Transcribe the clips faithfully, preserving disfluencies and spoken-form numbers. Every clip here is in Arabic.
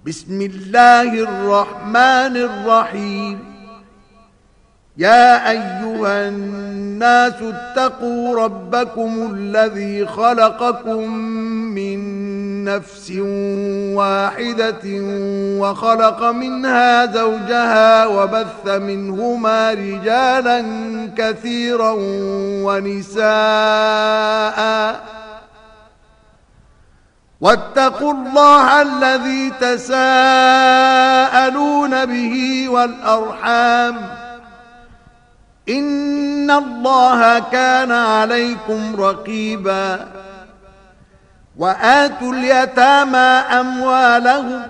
بسم الله الرحمن الرحيم. يا أيها الناس اتقوا ربكم الذي خلقكم من نفس واحدة وخلق منها زوجها وبث منهما رجالا كثيرا ونساء واتقوا الله الذي تساءلون به والأرحام إن الله كان عليكم رقيبا. وآتوا اليتامى أموالهم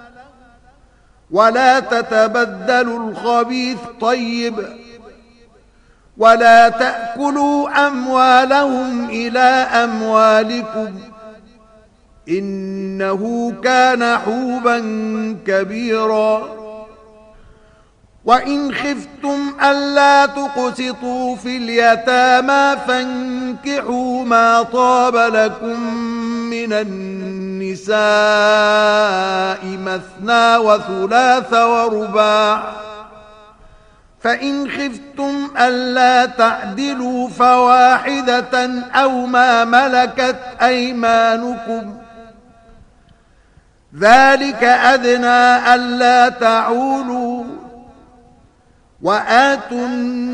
ولا تتبدلوا الخبيث طيب ولا تأكلوا أموالهم إلى أموالكم إنه كان حوبا كبيرا. وإن خفتم ألا تقسطوا في اليتامى فانكحوا ما طاب لكم من النساء مثنى وثلاث ورباع فإن خفتم ألا تعدلوا فواحدة أو ما ملكت أيمانكم ذلك أدنى ألا تعولوا. وآتوا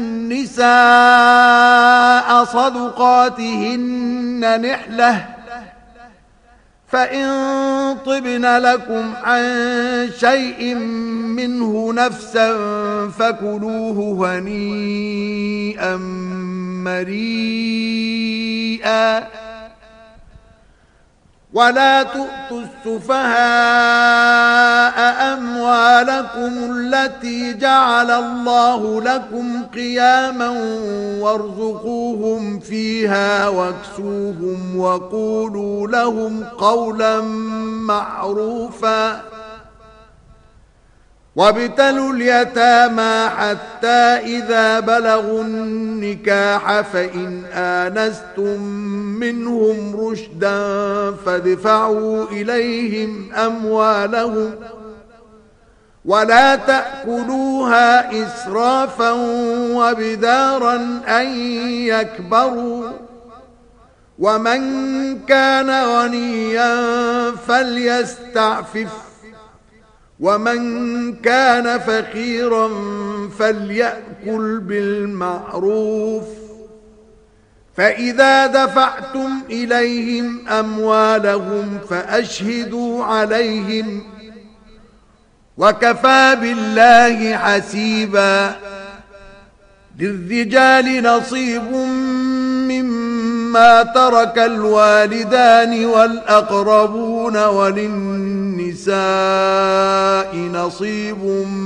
النساء صدقاتهن نحلة فإن طبن لكم عن شيء منه نفسا فكلوه هنيئا مريئا. ولا تؤتوا السفهاء أموالكم التي جعل الله لكم قياما وارزقوهم فيها واكسوهم وقولوا لهم قولا معروفا. وابتلوا اليتامى حتى إذا بلغوا النكاح فإن آنستم منهم رشدا فادفعوا إليهم أموالهم ولا تأكلوها إسرافا وبدارا أن يكبروا. ومن كان غنيا فليستعفف ومن كان فقيرا فليأكل بالمعروف. فإذا دفعتم إليهم أموالهم فأشهدوا عليهم وكفى بالله حسيبا. للرجال نصيب مما ترك الوالدان والأقربون وللنساء نصيب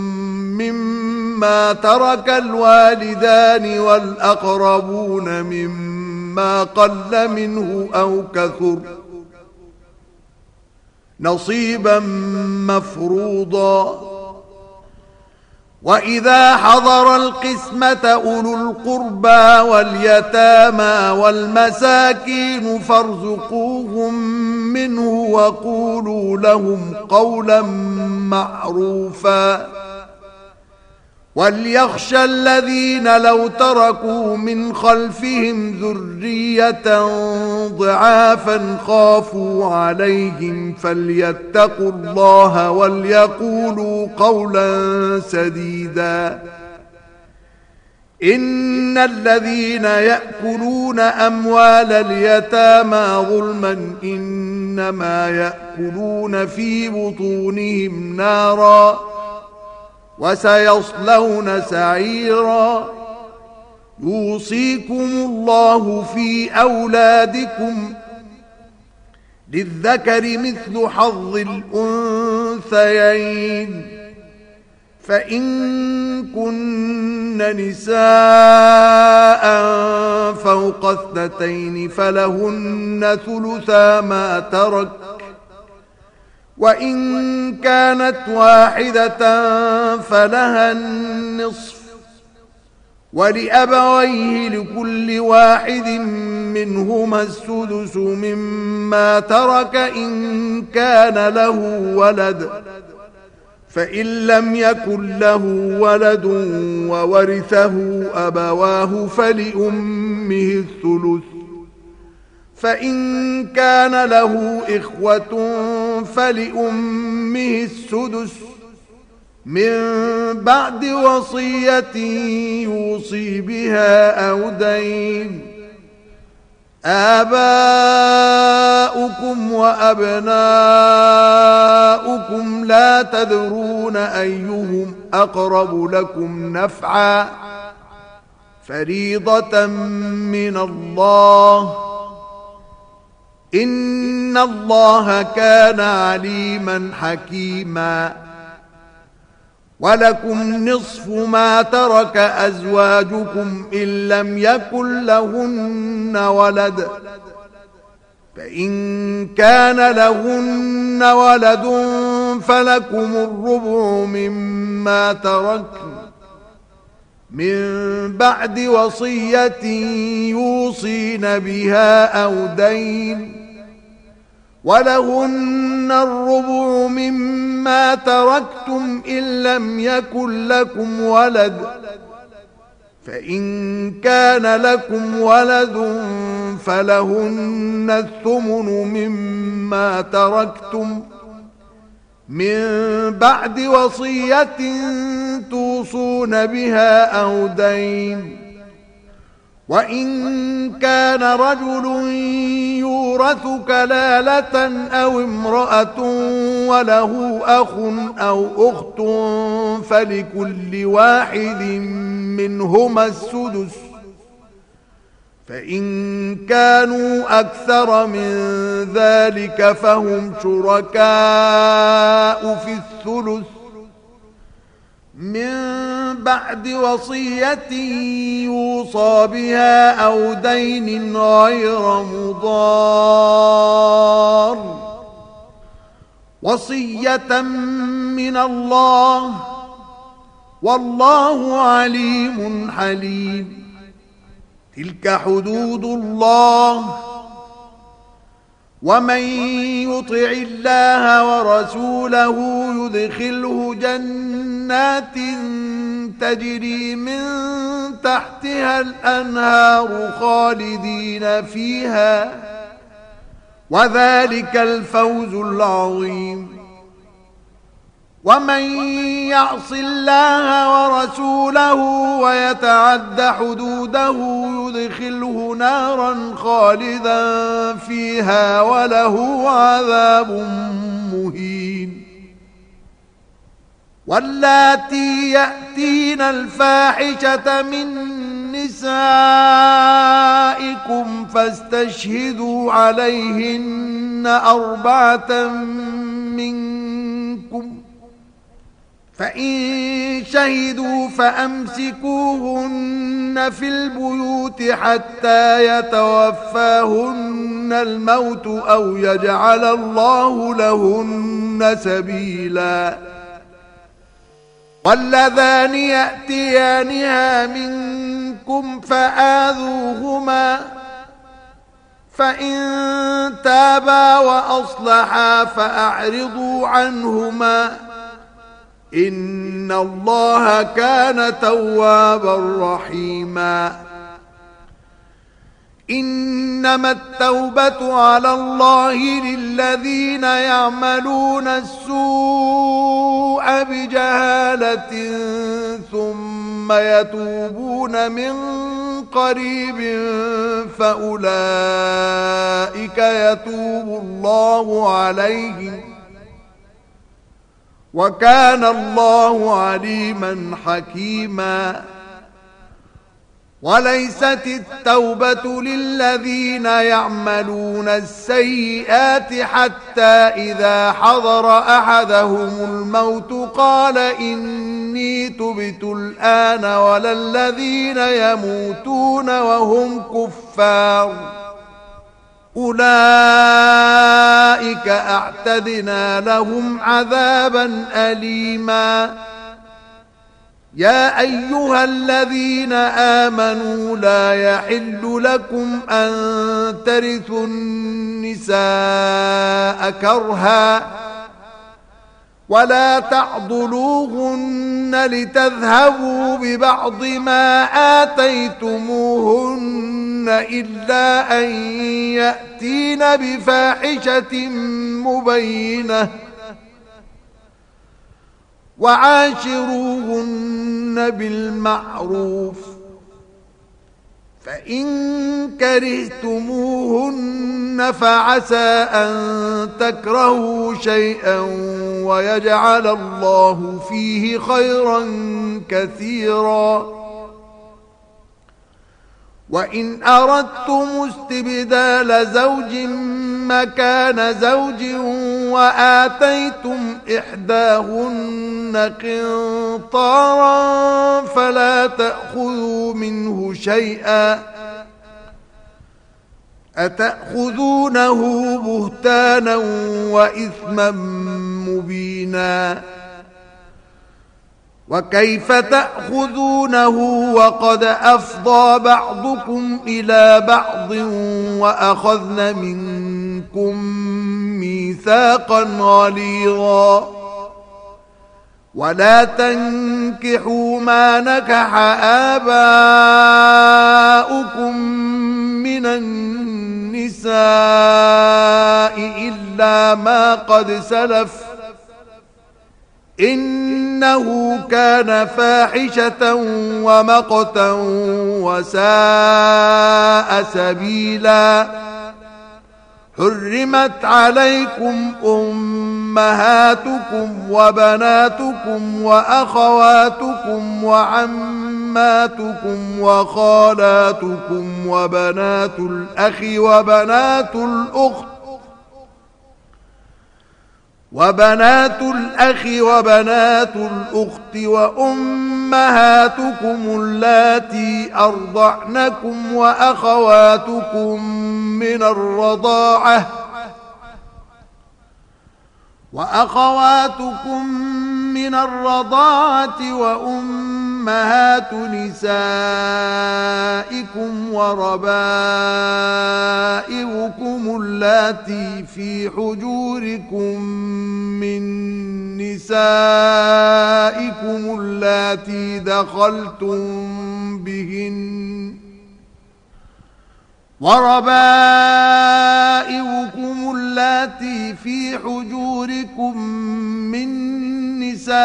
مما ترك الوالدان والأقربون مما قل منه أو كثر نصيبا مفروضا. وإذا حضر القسمة أولو القربى واليتامى والمساكين فارزقوهم منه وقولوا لهم قولا معروفا. وليخشى الذين لو تركوا من خلفهم ذرية ضعافا خافوا عليهم فليتقوا الله وليقولوا قولا سديدا. إن الذين يأكلون أموال اليتامى ظلما إنما يأكلون في بطونهم نارا وسيصلون سعيرا. يوصيكم الله في أولادكم للذكر مثل حظ الأنثيين فإن كن نساء فوق اثنتين فلهن ثلثا ما ترك وإن كانت واحدة فلها النصف ولأبويه لكل واحد منهما السدس مما ترك إن كان له ولد، فإن لم يكن له ولد وورثه أبواه فلأمه الثلث، فإن كان له إخوة فلأمه السدس من بعد وصية يوصي بها أو دين. آباؤكم وأبناؤكم لا تدرون أيهم أقرب لكم نفعا فريضة من الله، إن الله كان عليما حكيما. ولكم نصف ما ترك أزواجكم إن لم يكن لهن ولد، فإن كان لهن ولد فلكم الربع مما تركن من بعد وصية يوصين بها أو دين، ولهن الربع مما تركتم إن لم يكن لكم ولد، فإن كان لكم ولد فلهن الثمن مما تركتم من بعد وصية توصون بها أو دين. وإن كان رجل يورث كلالة أو امرأة وله أخ أو أخت فلكل واحد منهما السدس، فإن كانوا أكثر من ذلك فهم شركاء في الثلث من بعد وصية يوصى بها أو دين غير مضار، وصية من الله والله عليم حليم. تلك حدود الله، ومن يطع الله ورسوله يدخله جنات تجري من تحتها الأنهار خالدين فيها، وذلك الفوز العظيم. ومن يعص الله ورسوله ويتعد حدوده يدخله نارا خالدا فيها وله عذاب مهين. واللاتي يأتين الفاحشة من نسائكم فاستشهدوا عليهن أربعة منكم، فإن شهدوا فأمسكوهن في البيوت حتى يتوفاهن الموت أو يجعل الله لهن سبيلا. واللذان يأتيانها منكم فآذوهما، فإن تابا وأصلحا فأعرضوا عنهما، إن الله كان توابا رحيما. إنما التوبة على الله للذين يعملون السوء بجهالة ثم يتوبون من قريب فأولئك يتوب الله عليهم، وكان الله عليما حكيما. وليست التوبة للذين يعملون السيئات حتى إذا حضر أحدهم الموت قال إني تبت الآن، ولا الذين يموتون وهم كفار، أولئك أعتدنا لهم عذابا أليما. يا أيها الذين آمنوا لا يحل لكم أن ترثوا النساء كرها ولا تعضلوهن لتذهبوا ببعض ما آتيتموهن إلا أن يأتين بفاحشة مبينة وعاشروهن بالمعروف فإن كرهتموهن فعسى أن تكرهوا شيئا ويجعل الله فيه خيرا كثيرا وإن أردتم استبدال زوج مكان زوج وآتيتم إحداهن قنطارا فلا تأخذوا منه شيئا أتأخذونه بهتانا وإثما مبينا وكيف تأخذونه وقد أفضى بعضكم إلى بعض وأخذن منكم ميثاقا غليظا ولا تنكحوا ما نكح آباؤكم من النساء إلا ما قد سلف إنه كان فاحشة ومقتا وساء سبيلا حرمت عليكم أمهاتكم وبناتكم وأخواتكم وعماتكم وخالاتكم وبنات الأخ وبنات الأخت وبنات الأخ وبنات الأخت وأمهاتكم اللاتي أرضعنكم وأخواتكم من الرضاعة وأخواتكم من الرضاعة وأمهات نسائكم وربائبكم اللاتي في حجوركم من نسائكم اللاتي دخلتم بهن وربائبكم اللاتي في حجوركم من نسائكم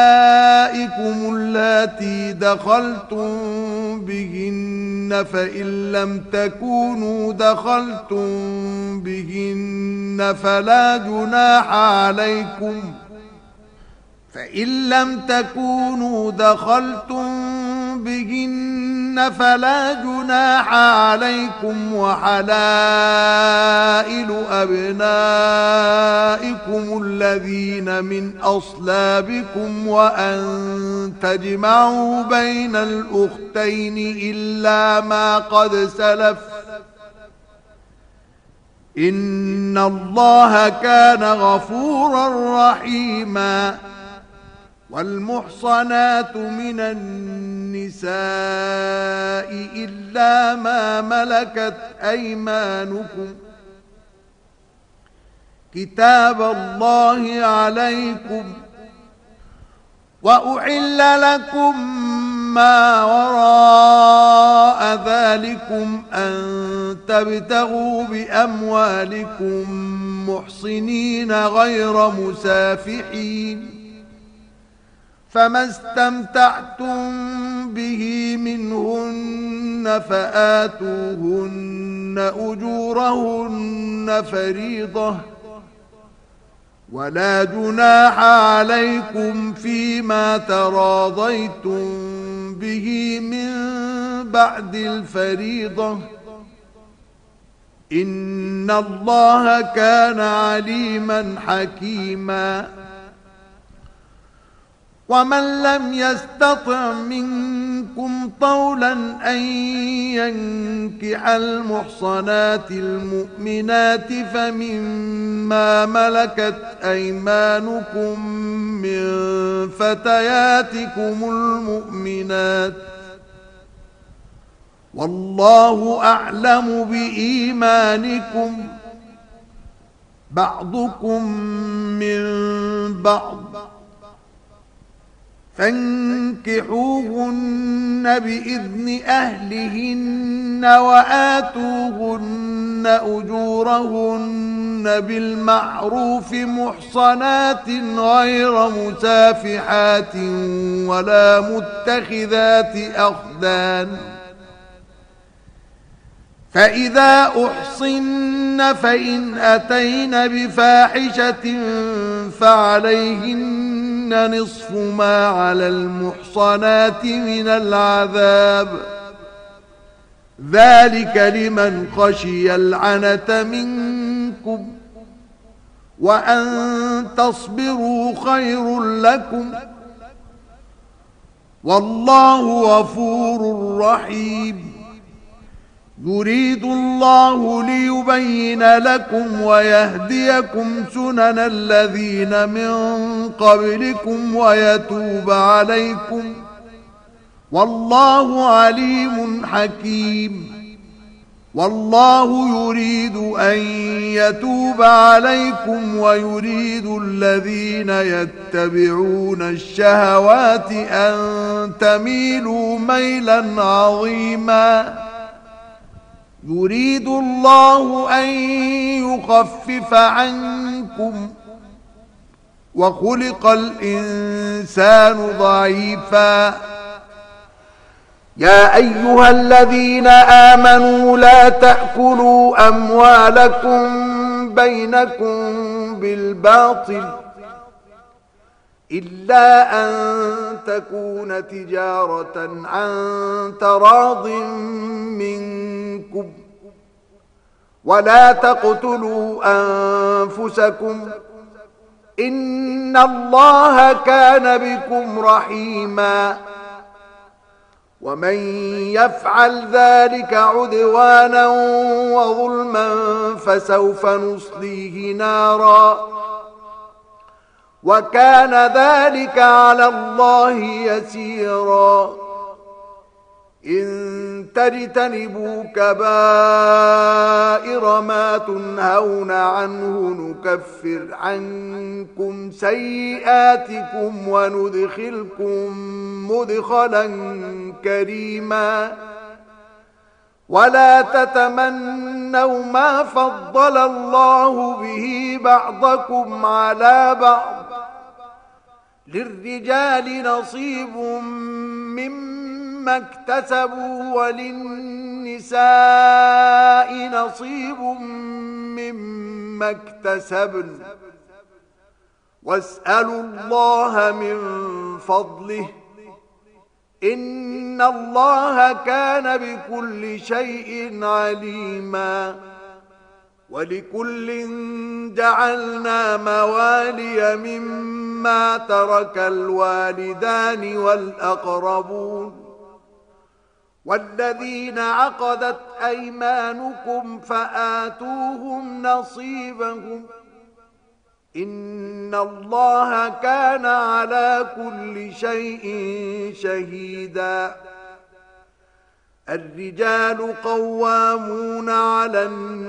اللاتي دخلتم بهن فإن لم تكونوا دخلتم بهن فلا جناح عليكم فإن لم تكونوا دخلتم بهن فلا جناح عليكم وحلائل أبنائكم الذين من أصلابكم وأن تجمعوا بين الأختين إلا ما قد سلف إن الله كان غفورا رحيما والمحصنات من النساء إلا ما ملكت أيمانكم كتاب الله عليكم وأحل لكم ما وراء ذلكم أن تبتغوا بأموالكم محصنين غير مسافحين فما استمتعتم به منهن فآتوهن أجورهن فريضة ولا جناح عليكم فيما تراضيتم به من بعد الفريضة إن الله كان عليما حكيما ومن لم يستطع منكم طولا أن ينكح المحصنات المؤمنات فمما ملكت أيمانكم من فتياتكم المؤمنات والله أعلم بإيمانكم بعضكم من بعض فانكحوهن بإذن أهلهن وآتوهن أجورهن بالمعروف محصنات غير مسافحات ولا متخذات أخدان فإذا أحصن فإن أتين بفاحشة فعليهن نصف ما على المحصنات من العذاب ذلك لمن خشي العنة منكم وأن تصبروا خير لكم والله غفور رحيم يريد الله ليبين لكم ويهديكم سنن الذين من قبلكم ويتوب عليكم والله عليم حكيم والله يريد أن يتوب عليكم ويريد الذين يتبعون الشهوات أن تميلوا ميلا عظيما يريد الله أن يخفف عنكم وخلق الإنسان ضعيفا يا أيها الذين آمنوا لا تأكلوا أموالكم بينكم بالباطل إلا أن تكون تجارة عن تراض منكم ولا تقتلوا أنفسكم إن الله كان بكم رحيما ومن يفعل ذلك عدوانا وظلما فسوف نصليه نارا وكان ذلك على الله يسيرا إن تجتنبوا كبائر ما تنهون عنه نكفر عنكم سيئاتكم وندخلكم مدخلا كريما ولا تتمنوا ما فضل الله به بعضكم على بعض للرجال نصيب مما اكتسبوا وللنساء نصيب مما اكتسبن واسألوا الله من فضله إن الله كان بكل شيء عليما ولكل جعلنا موالي مما ترك الوالدان والأقربون والذين عقدت أيمانكم فآتوهم نصيبهم إن الله كان على كل شيء شهيدا الرجال قوامون على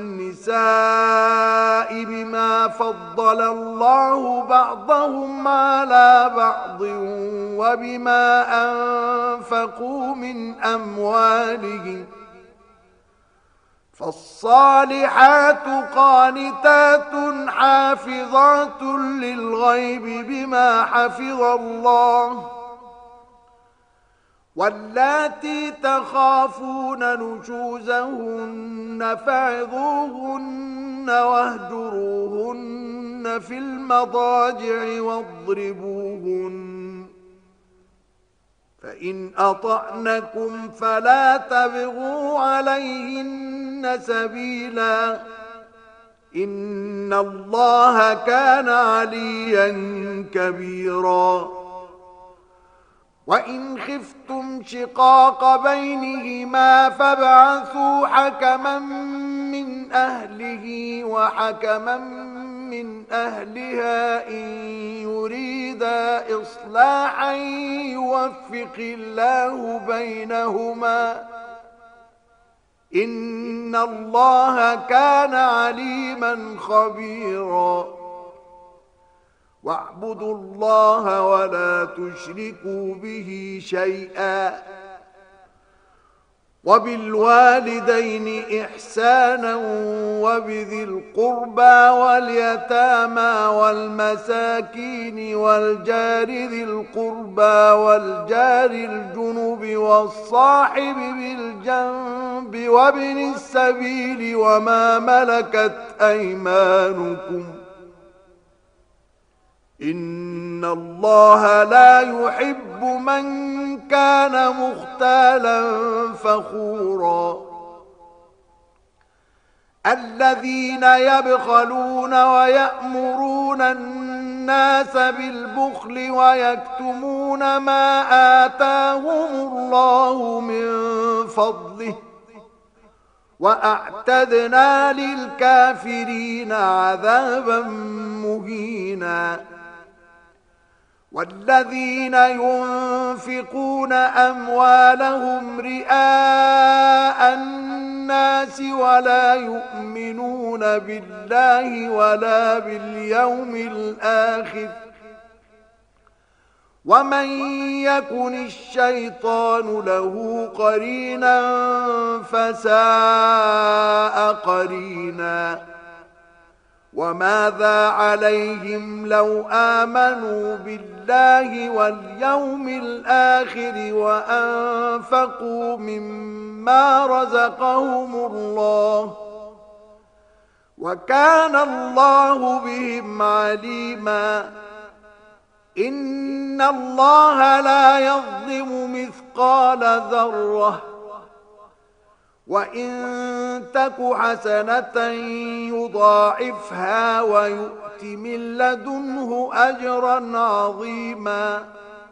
النساء بما فضل الله بعضهم على بعض وبما أنفقوا من أموالهم فالصالحات قانتات حافظات للغيب بما حفظ الله واللاتي تخافون نشوزهن فعظوهن واهجروهن في المضاجع واضربوهن فإن أطعنكم فلا تبغوا عليهن سبيلا إن الله كان عليا كبيرا وإن خفتم شقاق بينهما فابعثوا حكما من أهله وحكما من أهلها إن يريدا إصلاحا يوفق الله بينهما إن الله كان عليما خبيرا واعبدوا الله ولا تشركوا به شيئا وبالوالدين إحسانا وبذي القربى واليتامى والمساكين والجار ذي القربى والجار الجنب والصاحب بالجنب وابن السبيل وما ملكت أيمانكم إن الله لا يحب من كان مختالا فخورا الذين يبخلون ويأمرون الناس بالبخل ويكتمون ما آتاهم الله من فضله وأعتدنا للكافرين عذابا مهينا والذين ينفقون أموالهم رئاء الناس ولا يؤمنون بالله ولا باليوم الآخر ومن يكن الشيطان له قرينا فساء قرينا وماذا عليهم لو آمنوا بالله واليوم الآخر وأنفقوا مما رزقهم الله وكان الله بهم عليما إن الله لا يظلم مثقال ذرة وإن تك حسنة يضاعفها ويؤت من لدنه أجرا عظيما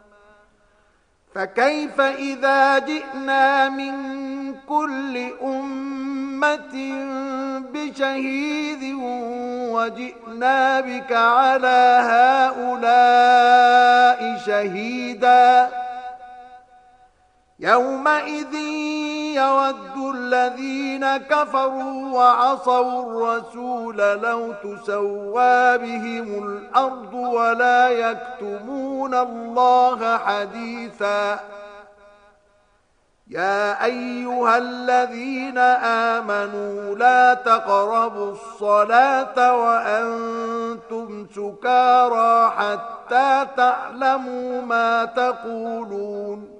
فكيف إذا جئنا من كل أمة بشهيد وجئنا بك على هؤلاء شهيدا يومئذ يود الذين كفروا وعصوا الرسول لو تسوى بهم الأرض ولا يكتمون الله حديثا يا أيها الذين آمنوا لا تقربوا الصلاة وأنتم سكارى حتى تعلموا ما تقولون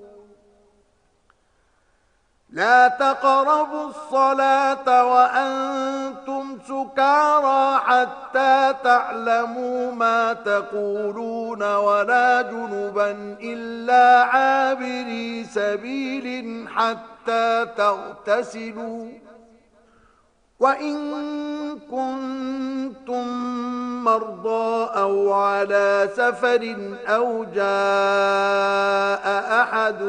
لا تقربوا الصلاة وأنتم سكارى حتى تعلموا ما تقولون ولا جنبا إلا عابري سبيل حتى تغتسلوا وإن كنتم مرضى أو على سفر أو جاء أحد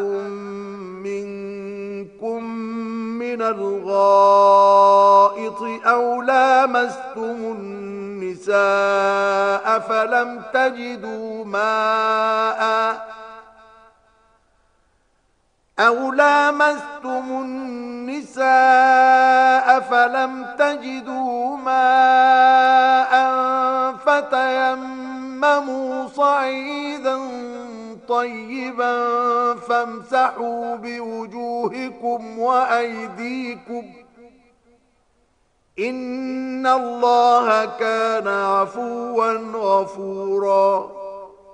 منكم من الغائط أو لامستم النساء فلم تجدوا ماء أو لامستم النساء فلم تجدوا ماء فتيمموا صعيدا طيبا فامسحوا بوجوهكم وأيديكم إن الله كان عفوا غفورا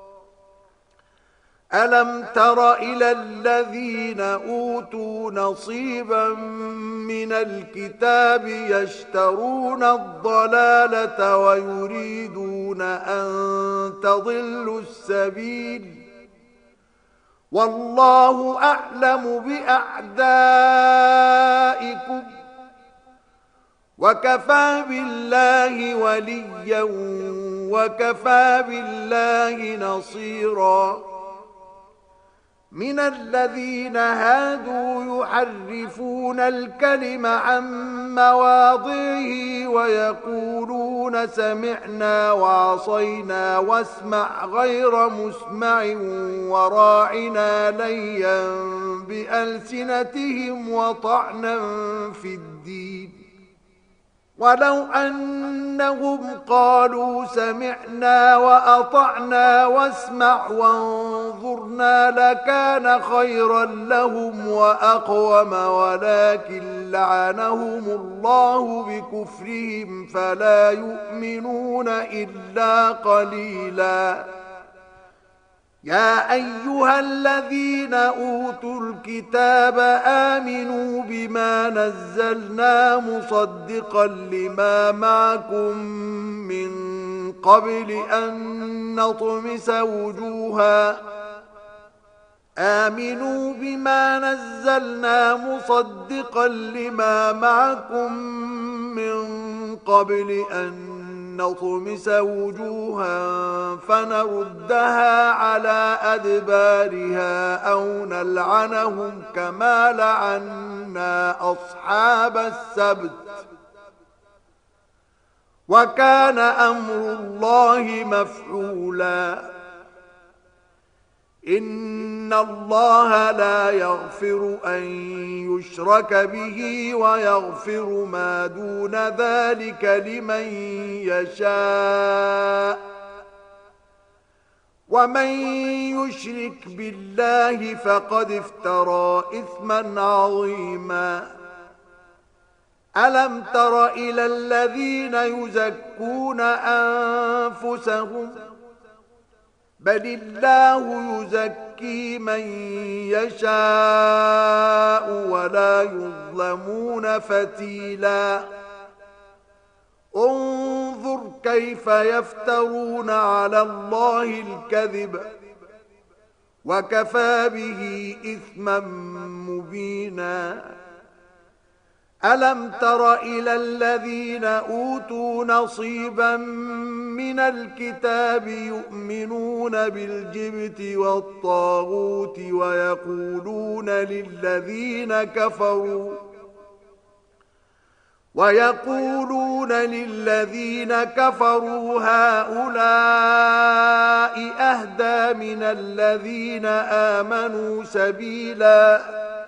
ألم تر إلى الذين أوتوا نصيبا من الكتاب يشترون الضلالة ويريدون أن تضلوا السبيل والله أعلم بأعدائكم وكفى بالله وليا وكفى بالله نصيرا من الذين هادوا يحرفون الكلم عن مواضعه ويقولون سمعنا وعصينا واسمع غير مسمع وراعنا ليا بألسنتهم وطعنا في الدين ولو أنهم قالوا سمعنا وأطعنا واسمع وانظرنا لكان خيرا لهم وأقوم ولكن لعنهم الله بكفرهم فلا يؤمنون إلا قليلا يا أيها الذين أوتوا الكتاب آمنوا بما نزلنا مصدقا لما معكم من قبل أن نطمس وجوها آمنوا بما نزلنا مصدقا لما معكم من قبل أن نطمس وجوها فنردها على أدبارها أو نلعنهم كما لعنا أصحاب السبت وكان أمر الله مفعولا إن الله لا يغفر أن يشرك به ويغفر ما دون ذلك لمن يشاء ومن يشرك بالله فقد افترى إثما عظيما ألم تر إلى الذين يزكون أنفسهم بل الله يزكي من يشاء ولا يظلمون فتيلا انظر كيف يفترون على الله الكذب وكفى به إثما مبينا ألم تر إلى الذين أوتوا نصيبا من الكتاب يؤمنون بالجبت والطاغوت ويقولون للذين كفروا ويقولون للذين كفروا هؤلاء أهدى من الذين آمنوا سبيلا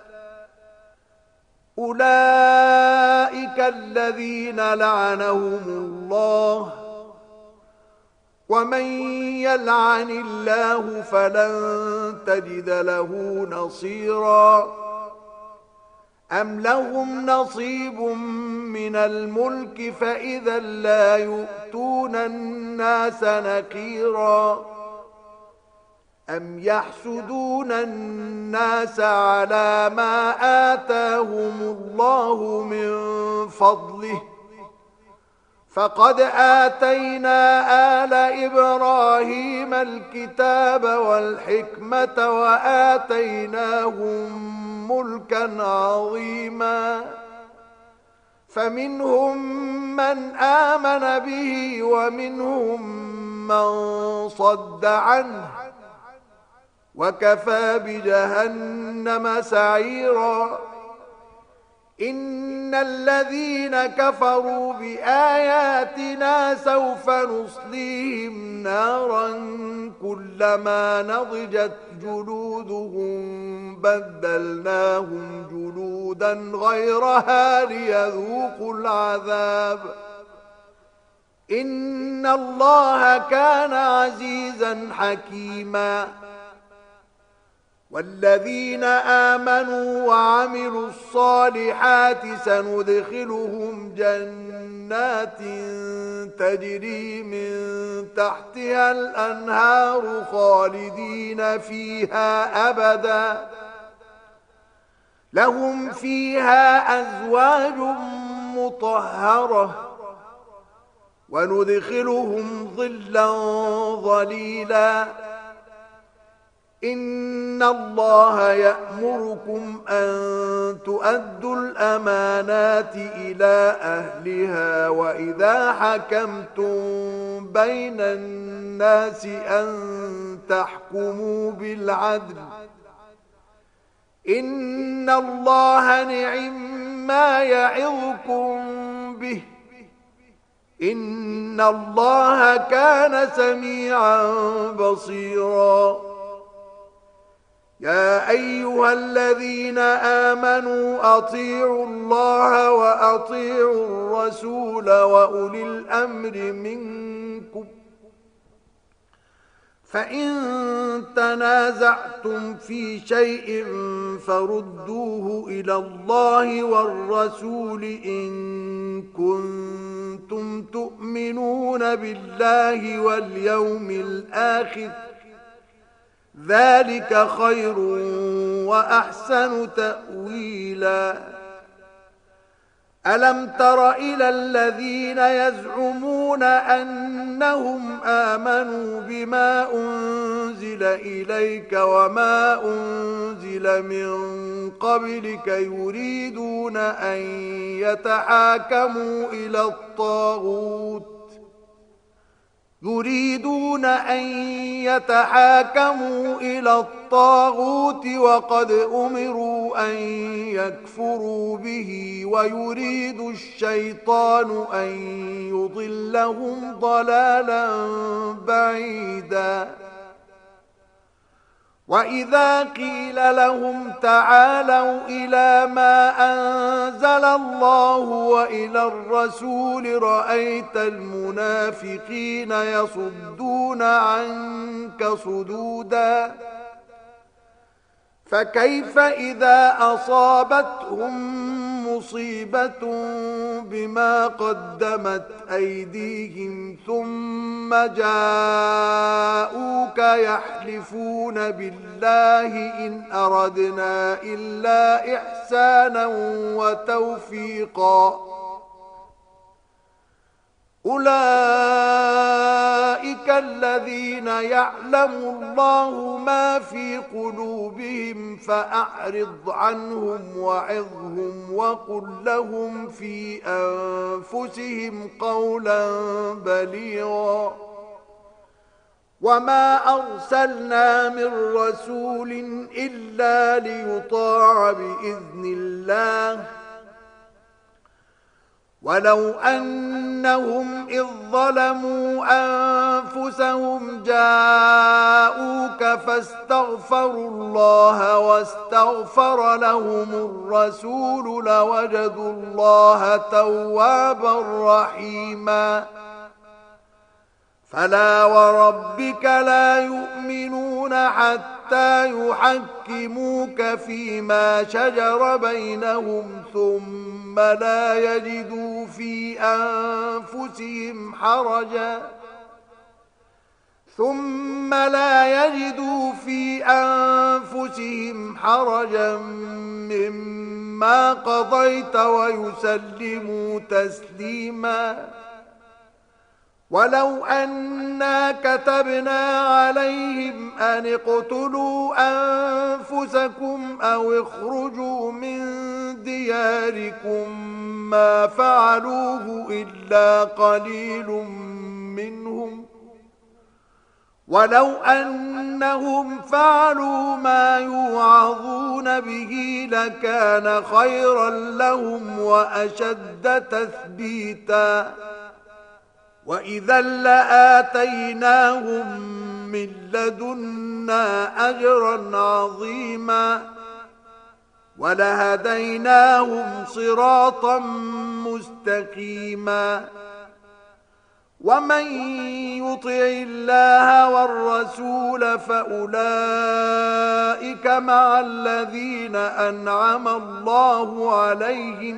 أولئك الذين لعنهم الله ومن يلعن الله فلن تجد له نصيرا أم لهم نصيب من الملك فإذا لا يؤتون الناس نقيرا أم يحسدون الناس على ما آتاهم الله من فضله فقد آتينا آل إبراهيم الكتاب والحكمة وآتيناهم ملكا عظيما فمنهم من آمن به ومنهم من صد عنه وكفى بجهنم سعيرا إن الذين كفروا بآياتنا سوف نصليهم نارا كلما نضجت جلودهم بدلناهم جلودا غيرها ليذوقوا العذاب إن الله كان عزيزا حكيما والذين آمنوا وعملوا الصالحات سندخلهم جنات تجري من تحتها الأنهار خالدين فيها أبدا لهم فيها أزواج مطهرة وندخلهم ظلا ظليلا إن الله يأمركم أن تؤدوا الأمانات إلى أهلها وإذا حكمتم بين الناس أن تحكموا بالعدل إن الله نعم ما يعظكم به إن الله كان سميعا بصيرا يا أيها الذين آمنوا أطيعوا الله وأطيعوا الرسول وأولي الأمر منكم فإن تنازعتم في شيء فردوه إلى الله والرسول إن كنتم تؤمنون بالله واليوم الآخر ذلك خير وأحسن تأويلا ألم تر إلى الذين يزعمون أنهم آمنوا بما أنزل إليك وما أنزل من قبلك يريدون أن يتحاكموا إلى الطاغوت يريدون أن يتحاكموا إلى الطاغوت وقد أمروا أن يكفروا به ويريد الشيطان أن يضلهم ضلالا بعيدا وإذا قيل لهم تعالوا إلى ما أنزل الله وإلى الرسول رأيت المنافقين يصدون عنك صدودا فكيف إذا أصابتهم مصيبة بما قدمت أيديهم ثم جاءوك يحلفون بالله إن أردنا إلا إحسانا وتوفيقا أولئك الذين يعلم الله ما في قلوبهم فأعرض عنهم وعظهم وقل لهم في أنفسهم قولا بليغا وما أرسلنا من رسول إلا ليطاع بإذن الله ولو أنهم إذ ظلموا أنفسهم جاءوك فاستغفروا الله واستغفر لهم الرسول لوجدوا الله توابا رحيما فلا وربك لا يؤمنون حتى يحكموك فيما شجر بينهم ثم لا يجدوا في أنفسهم حرجا ثم لا يجدوا في أنفسهم حرجا مما قضيت ويسلموا تسليما ولو أنا كتبنا عليهم أن اقتلوا أنفسكم أو اخرجوا من دياركم ما فعلوه إلا قليل منهم ولو أنهم فعلوا ما يوعظون به لكان خيرا لهم وأشد تثبيتا وإذا لآتيناهم من لدنا أجرا عظيما ولهديناهم صراطا مستقيما ومن يطع الله والرسول فأولئك مع الذين أنعم الله عليهم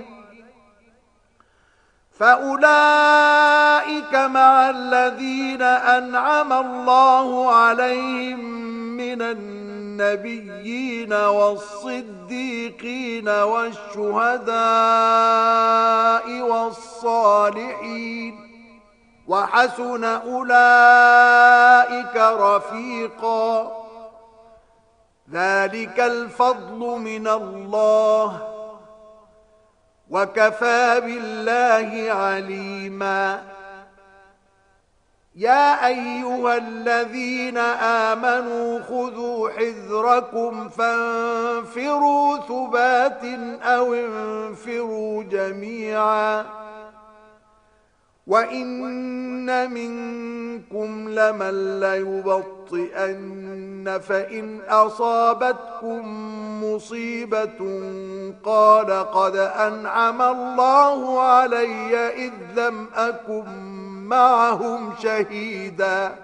فأولئك مع الذين أنعم الله عليهم من النبيين والصديقين والشهداء والصالحين وحسن أولئك رفيقا ذلك الفضل من الله وكفى بالله عليما يا أيها الذين آمنوا خذوا حذركم فانفروا ثبات أو انفروا جميعا وإن منكم لمن ليبطئن فإن أصابتكم مصيبة قال قد أنعم الله علي إذ لم أكن معهم شهيدا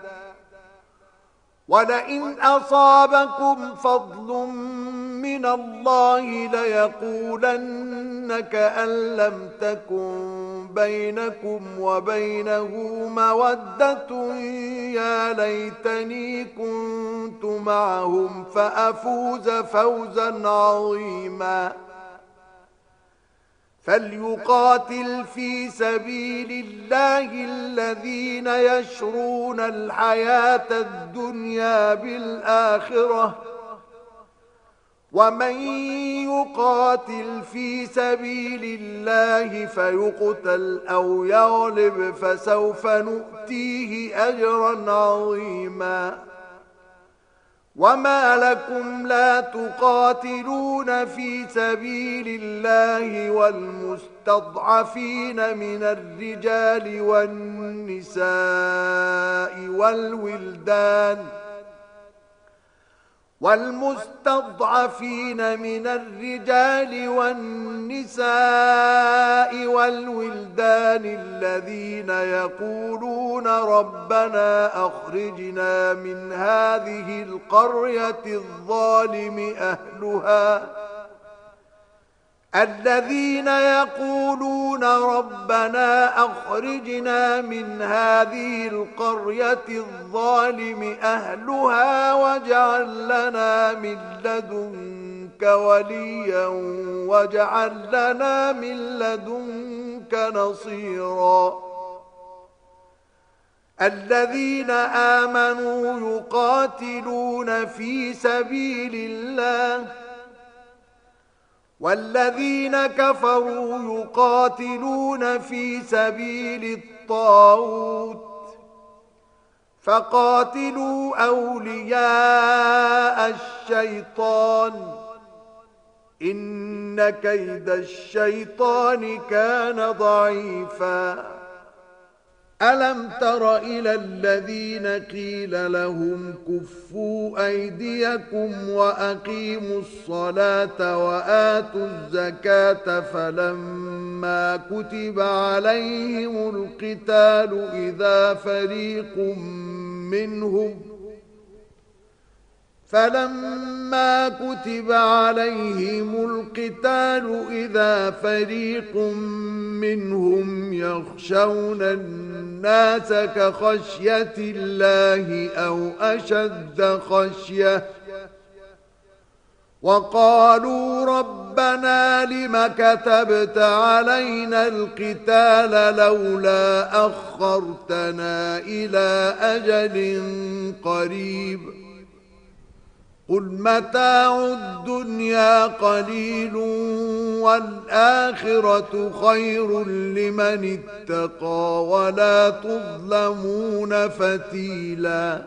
ولئن أصابكم فضل من الله ليقولن كأن لم تكن بينكم وبينه مودة يا ليتني كنت معهم فأفوز فوزا عظيما فليقاتل في سبيل الله الذين يشرون الحياة الدنيا بالآخرة ومن يقاتل في سبيل الله فيقتل أو يغلب فسوف نؤتيه أجرا عظيما وما لكم لا تقاتلون في سبيل الله والمستضعفين من الرجال والنساء والولدان والمستضعفين من الرجال والنساء والولدان الذين يقولون ربنا أخرجنا من هذه القرية الظالم أهلها الذين يقولون ربنا أخرجنا من هذه القرية الظالم أهلها واجعل لنا من لدنك وليا واجعل لنا من لدنك نصيرا الذين آمنوا يقاتلون في سبيل الله والذين كفروا يقاتلون في سبيل الطاغوت فقاتلوا أولياء الشيطان إن كيد الشيطان كان ضعيفا ألم تر إلى الذين قيل لهم كفوا أيديكم وأقيموا الصلاة وآتوا الزكاة فلما كتب عليهم القتال إذا فريق منهم فلما كتب عليهم القتال إذا فريق منهم يخشون الناس كخشية الله أو أشد خشية وقالوا ربنا لم كتبت علينا القتال لولا أخرتنا إلى أجل قريب قل متاع الدنيا قليل والآخرة خير لمن اتقى ولا تظلمون فتيلا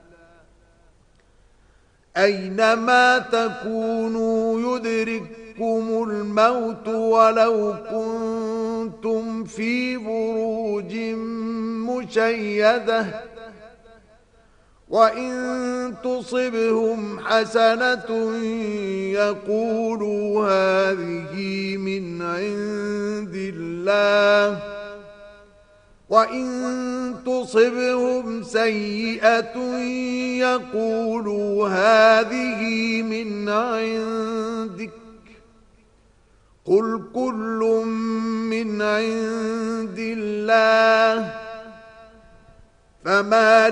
أينما تكونوا يدرككم الموت ولو كنتم في بروج مشيدة وإن تصبهم حسنة يقولوا هذه من عند الله وإن تصبهم سيئة يقولوا هذه من عندك قل كل من عند الله فما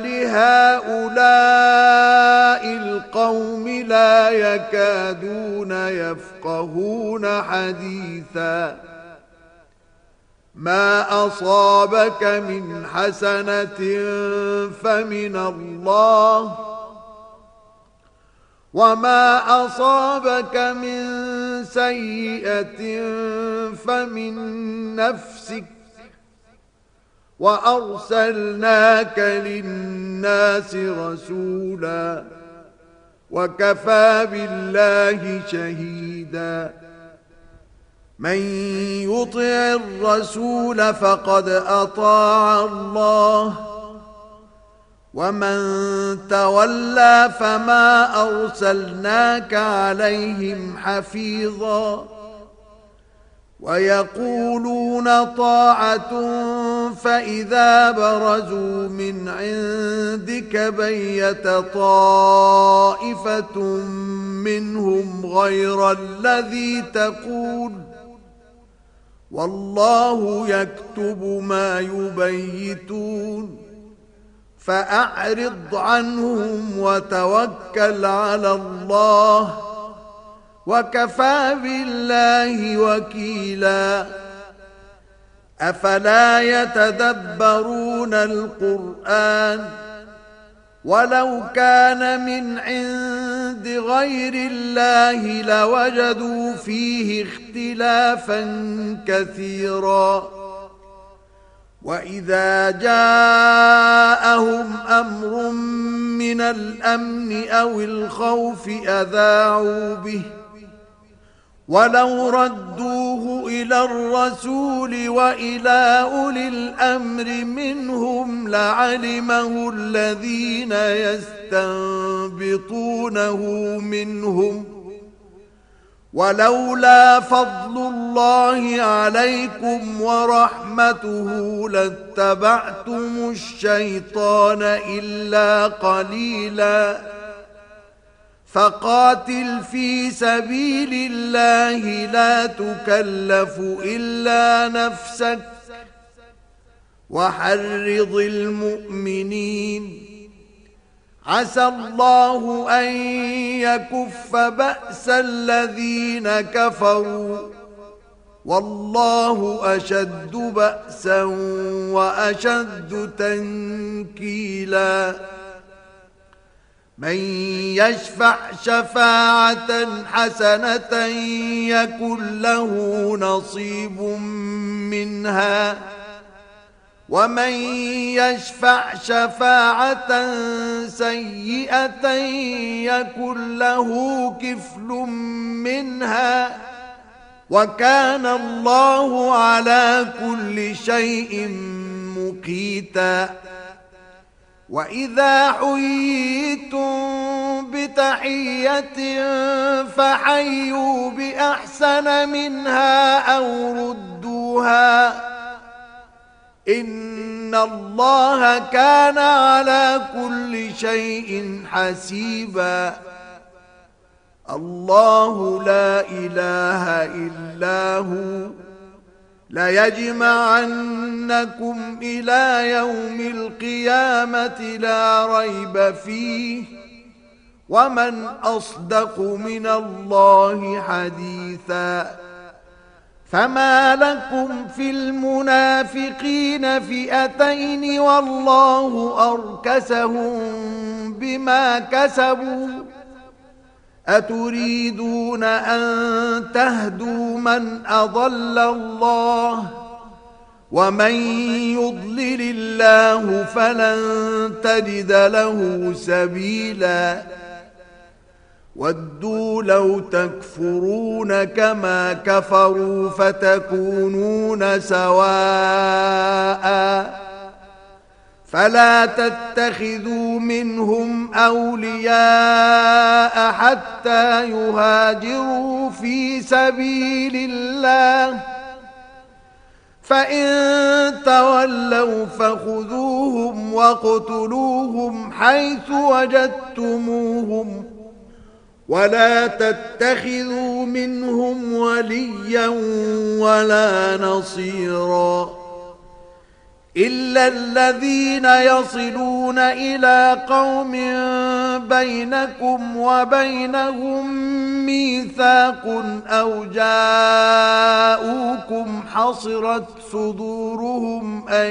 لهؤلاء القوم لا يكادون يفقهون حديثا ما أصابك من حسنة فمن الله وما أصابك من سيئة فمن نفسك وأرسلناك للناس رسولا وكفى بالله شهيدا من يطع الرسول فقد أطاع الله ومن تولى فما أرسلناك عليهم حفيظا ويقولون طاعة فإذا برزوا من عندك بيت طائفة منهم غير الذي تقول والله يكتب ما يبيتون فأعرض عنهم وتوكل على الله وكفى بالله وكيلا أفلا يتدبرون القرآن ولو كان من عند غير الله لوجدوا فيه اختلافا كثيرا وإذا جاءهم أمر من الأمن أو الخوف أذاعوا به ولو ردوه إلى الرسول وإلى أولي الأمر منهم لعلمه الذين يستنبطونه منهم ولولا فضل الله عليكم ورحمته لاتبعتم الشيطان إلا قليلا فقاتل في سبيل الله لا تكلف إلا نفسك وحرض المؤمنين عسى الله أن يكف بأس الذين كفروا والله أشد بأسا وأشد تنكيلا من يشفع شفاعة حسنة يكن له نصيب منها ومن يشفع شفاعة سيئة يكن له كفل منها وكان الله على كل شيء مقيتا وإذا حييتم بتحية فحيوا بأحسن منها أو ردوها إن الله كان على كل شيء حسيبا الله لا إله إلا هو ليجمعنكم إلى يوم القيامة لا ريب فيه ومن أصدق من الله حديثا فما لكم في المنافقين فئتين والله أركسهم بما كسبوا أتريدون أن تهدوا من أضل الله ومن يضلل الله فلن تجد له سبيلا ودوا لو تكفرون كما كفروا فتكونون سواء فلا تتخذوا منهم أولياء حتى يهاجروا في سبيل الله فإن تولوا فخذوهم واقتلوهم حيث وجدتموهم ولا تتخذوا منهم وليا ولا نصيرا إلا الذين يصلون إلى قوم بينكم وبينهم ميثاق أو جاءوكم حصرت صدورهم أن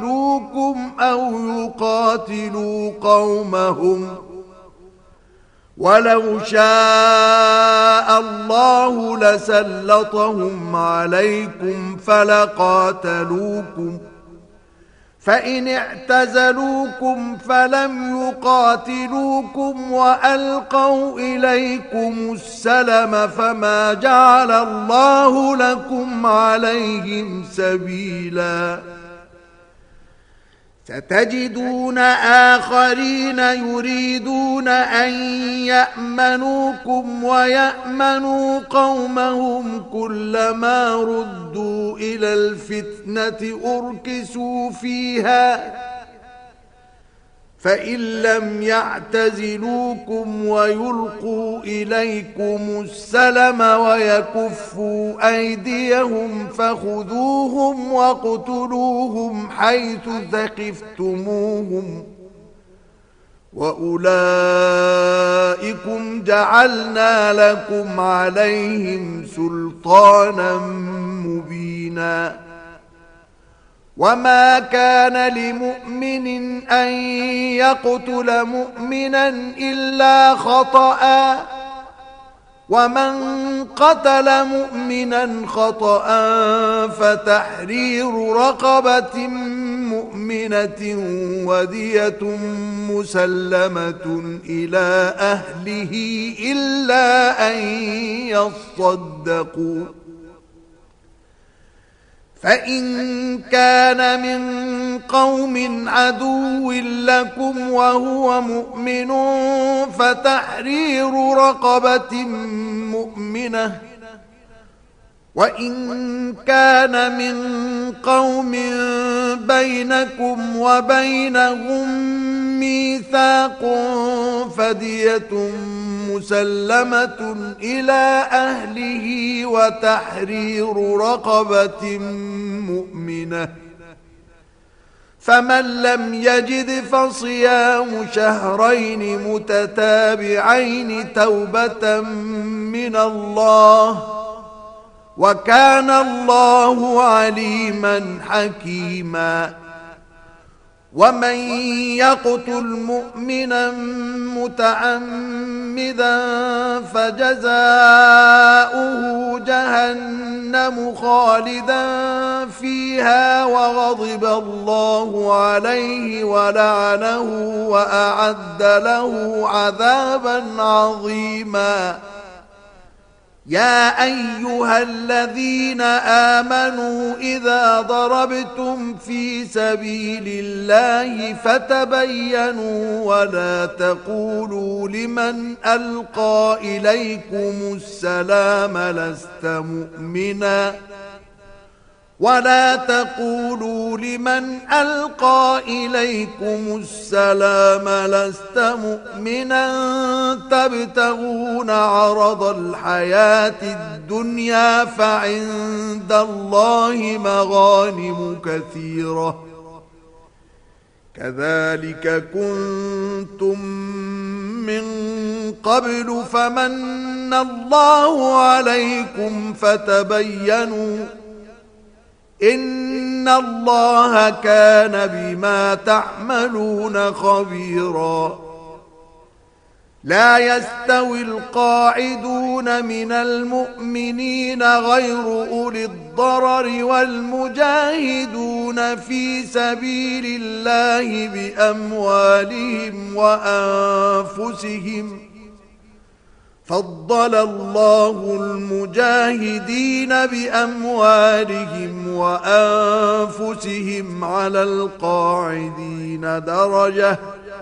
يقاتلوكم أو يقاتلوا قومهم ولو شاء الله لسلطهم عليكم فلقاتلوكم فإن اعتزلوكم فلم يقاتلوكم وألقوا إليكم السلم فما جعل الله لكم عليهم سبيلا ستجدون آخرين يريدون أن يأمنوكم ويأمنوا قومهم كلما ردوا إلى الفتنة أركسوا فيها فإن لم يعتزلوكم ويلقوا إليكم السلم ويكفوا أيديهم فخذوهم واقتلوهم حيث ثقفتموهم وأولئكم جعلنا لكم عليهم سلطانا مبينا وما كان لمؤمن أن يقتل مؤمنا إلا خطأ ومن قتل مؤمنا خطأ فتحرير رقبة مؤمنة ودية مسلمة إلى أهله إلا أن يصدقوا فإن كان من قوم عدو لكم وهو مؤمن فتحرير رقبة مؤمنة وإن كان من قوم بينكم وبينهم ميثاق فدية مسلمة إلى أهله وتحرير رقبة مؤمنة فمن لم يجد فصيام شهرين متتابعين توبة من الله وكان الله عليما حكيما ومن يقتل مؤمنا متعمدا فجزاؤه جهنم خالدا فيها وغضب الله عليه ولعنه وأعد له عذابا عظيما يا أيها الذين آمنوا إذا ضربتم في سبيل الله فتبينوا ولا تقولوا لمن ألقى إليكم السلام لست مؤمنا ولا تقولوا لمن ألقى إليكم السلام لست مؤمنا تبتغون عرض الحياة الدنيا فعند الله مغانم كثيرة كذلك كنتم من قبل فمن الله عليكم فتبينوا إن الله كان بما تعملون خبيرا لا يستوي القاعدون من المؤمنين غير أولي الضرر والمجاهدون في سبيل الله بأموالهم وأنفسهم فضل الله المجاهدين بأموالهم وأنفسهم على القاعدين درجة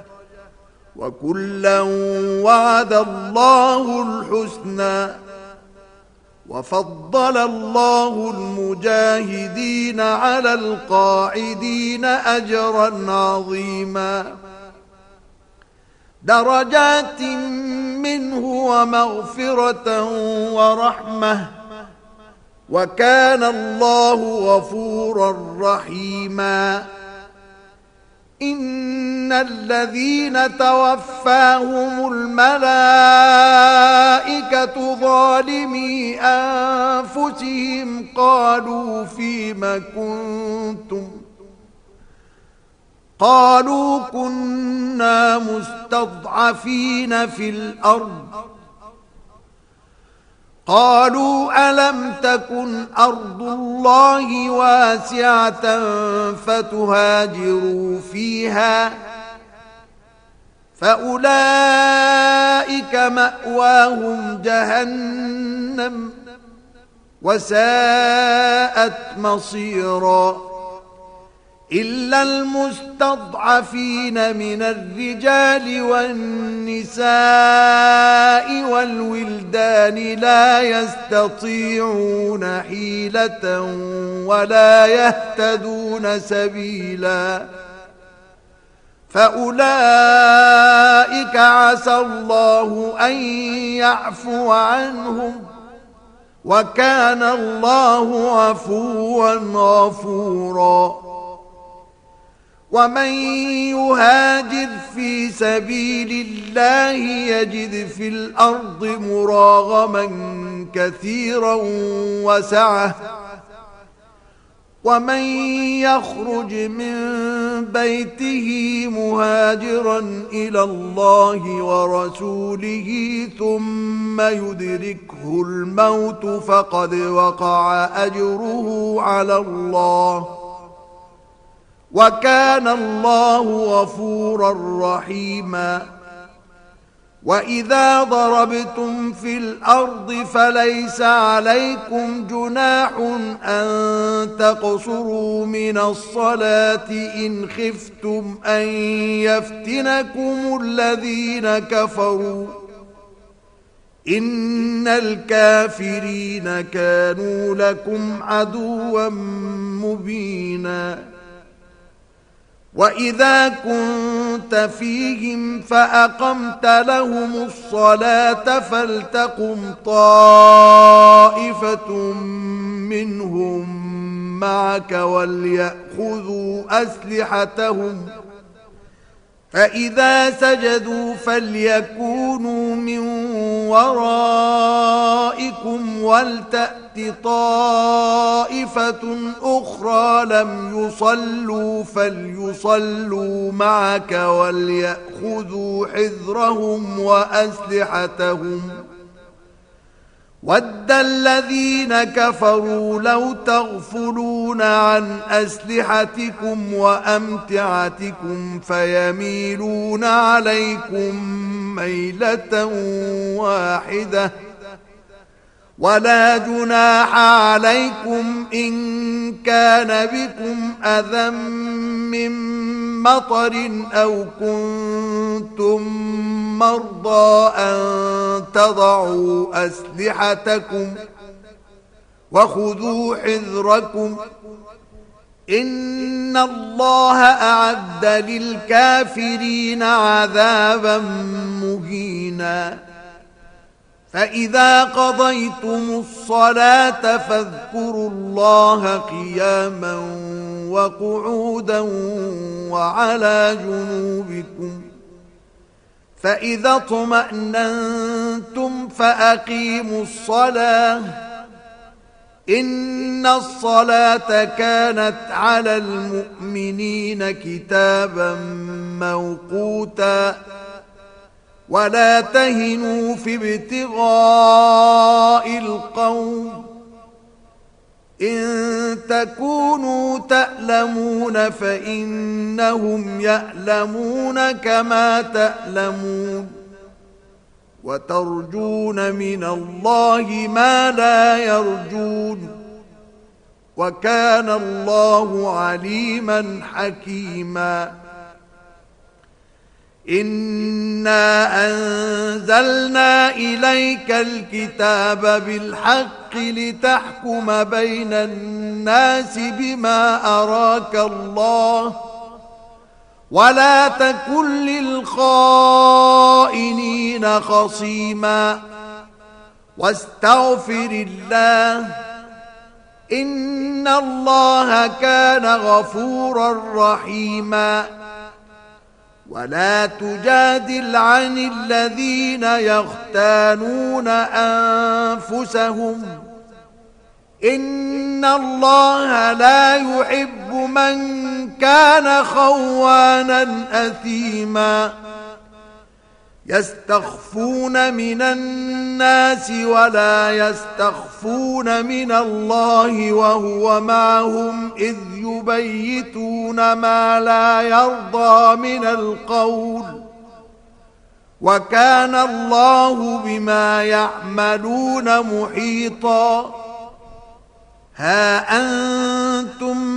وكلا وعد الله الحسنى وفضل الله المجاهدين على القاعدين أجرا عظيما درجات منه ومغفرة ورحمة وكان الله غفورا رحيما إن الذين توفاهم الملائكة ظالمي أنفسهم قالوا فيم كنتم قالوا كنا مستضعفين في الأرض قالوا ألم تكن أرض الله واسعة فتهاجروا فيها فأولئك مأواهم جهنم وساءت مصيرا إلا المستضعفين من الرجال والنساء والولدان لا يستطيعون حيلة ولا يهتدون سبيلا فأولئك عسى الله أن يعفو عنهم وكان الله عفوا غفورا ومن يهاجر في سبيل الله يجد في الأرض مراغما كثيرا وسعة ومن يخرج من بيته مهاجرا إلى الله ورسوله ثم يدركه الموت فقد وقع أجره على الله وكان الله غفورا رحيما وإذا ضربتم في الأرض فليس عليكم جناح أن تقصروا من الصلاة إن خفتم أن يفتنكم الذين كفروا إن الكافرين كانوا لكم عدوا مبينا وإذا كنت فيهم فأقمت لهم الصلاة فلتقم طائفة منهم معك وليأخذوا أسلحتهم فإذا سجدوا فليكونوا من ورائكم ولتأت طائفة أخرى لم يصلوا فليصلوا معك وليأخذوا حذرهم وأسلحتهم ود الذين كفروا لو تغفلون عن أسلحتكم وأمتعتكم فيميلون عليكم ميلة واحدة ولا جناح عليكم إن كان بكم أذى من مطر أو كنتم مرضى أن تضعوا أسلحتكم وخذوا حذركم إن الله أعد للكافرين عذابا مهينا فإذا قضيتم الصلاة فاذكروا الله قياما وقعودا وعلى جنوبكم فإذا اطمأننتم فأقيموا الصلاة إن الصلاة كانت على المؤمنين كتابا موقوتا ولا تهنوا في ابتغاء القوم إن تكونوا تألمون فإنهم يألمون كما تألمون وترجون من الله ما لا يرجون وكان الله عليما حكيما إنا أنزلنا إليك الكتاب بالحق لتحكم بين الناس بما أراك الله ولا تكن للخائنين خصيما واستغفر الله إن الله كان غفورا رحيما ولا تجادل عن الذين يختانون أنفسهم إن الله لا يحب من كان خوانا أثيما يستخفون من الناس ولا يستخفون من الله وهو معهم إذ يبيتون ما لا يرضى من القول وكان الله بما يعملون محيطا ها أنتم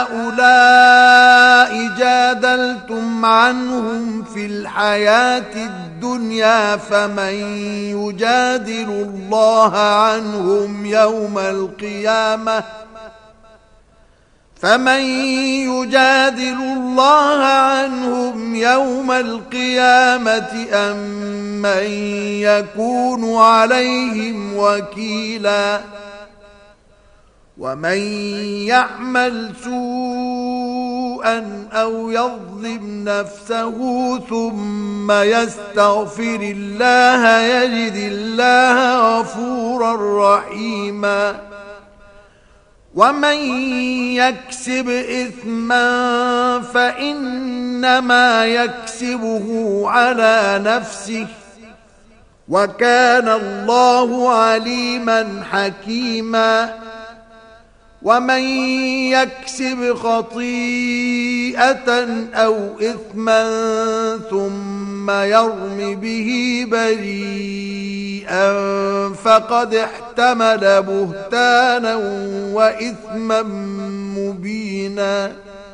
هؤلاء جادلتم عنهم في الحياة الدنيا فمن يجادل الله عنهم يوم القيامة فمن يجادل الله عنهم يوم القيامة أم من يكون عليهم وكيلا ومن يعمل سوءا أو يظلم نفسه ثم يستغفر الله يجد الله غفورا رحيما ومن يكسب إثما فإنما يكسبه على نفسه وكان الله عليما حكيما ومن يكسب خطيئة أو إثما ثم يرم به بريئا فقد احتمل بهتانا وإثما مبينا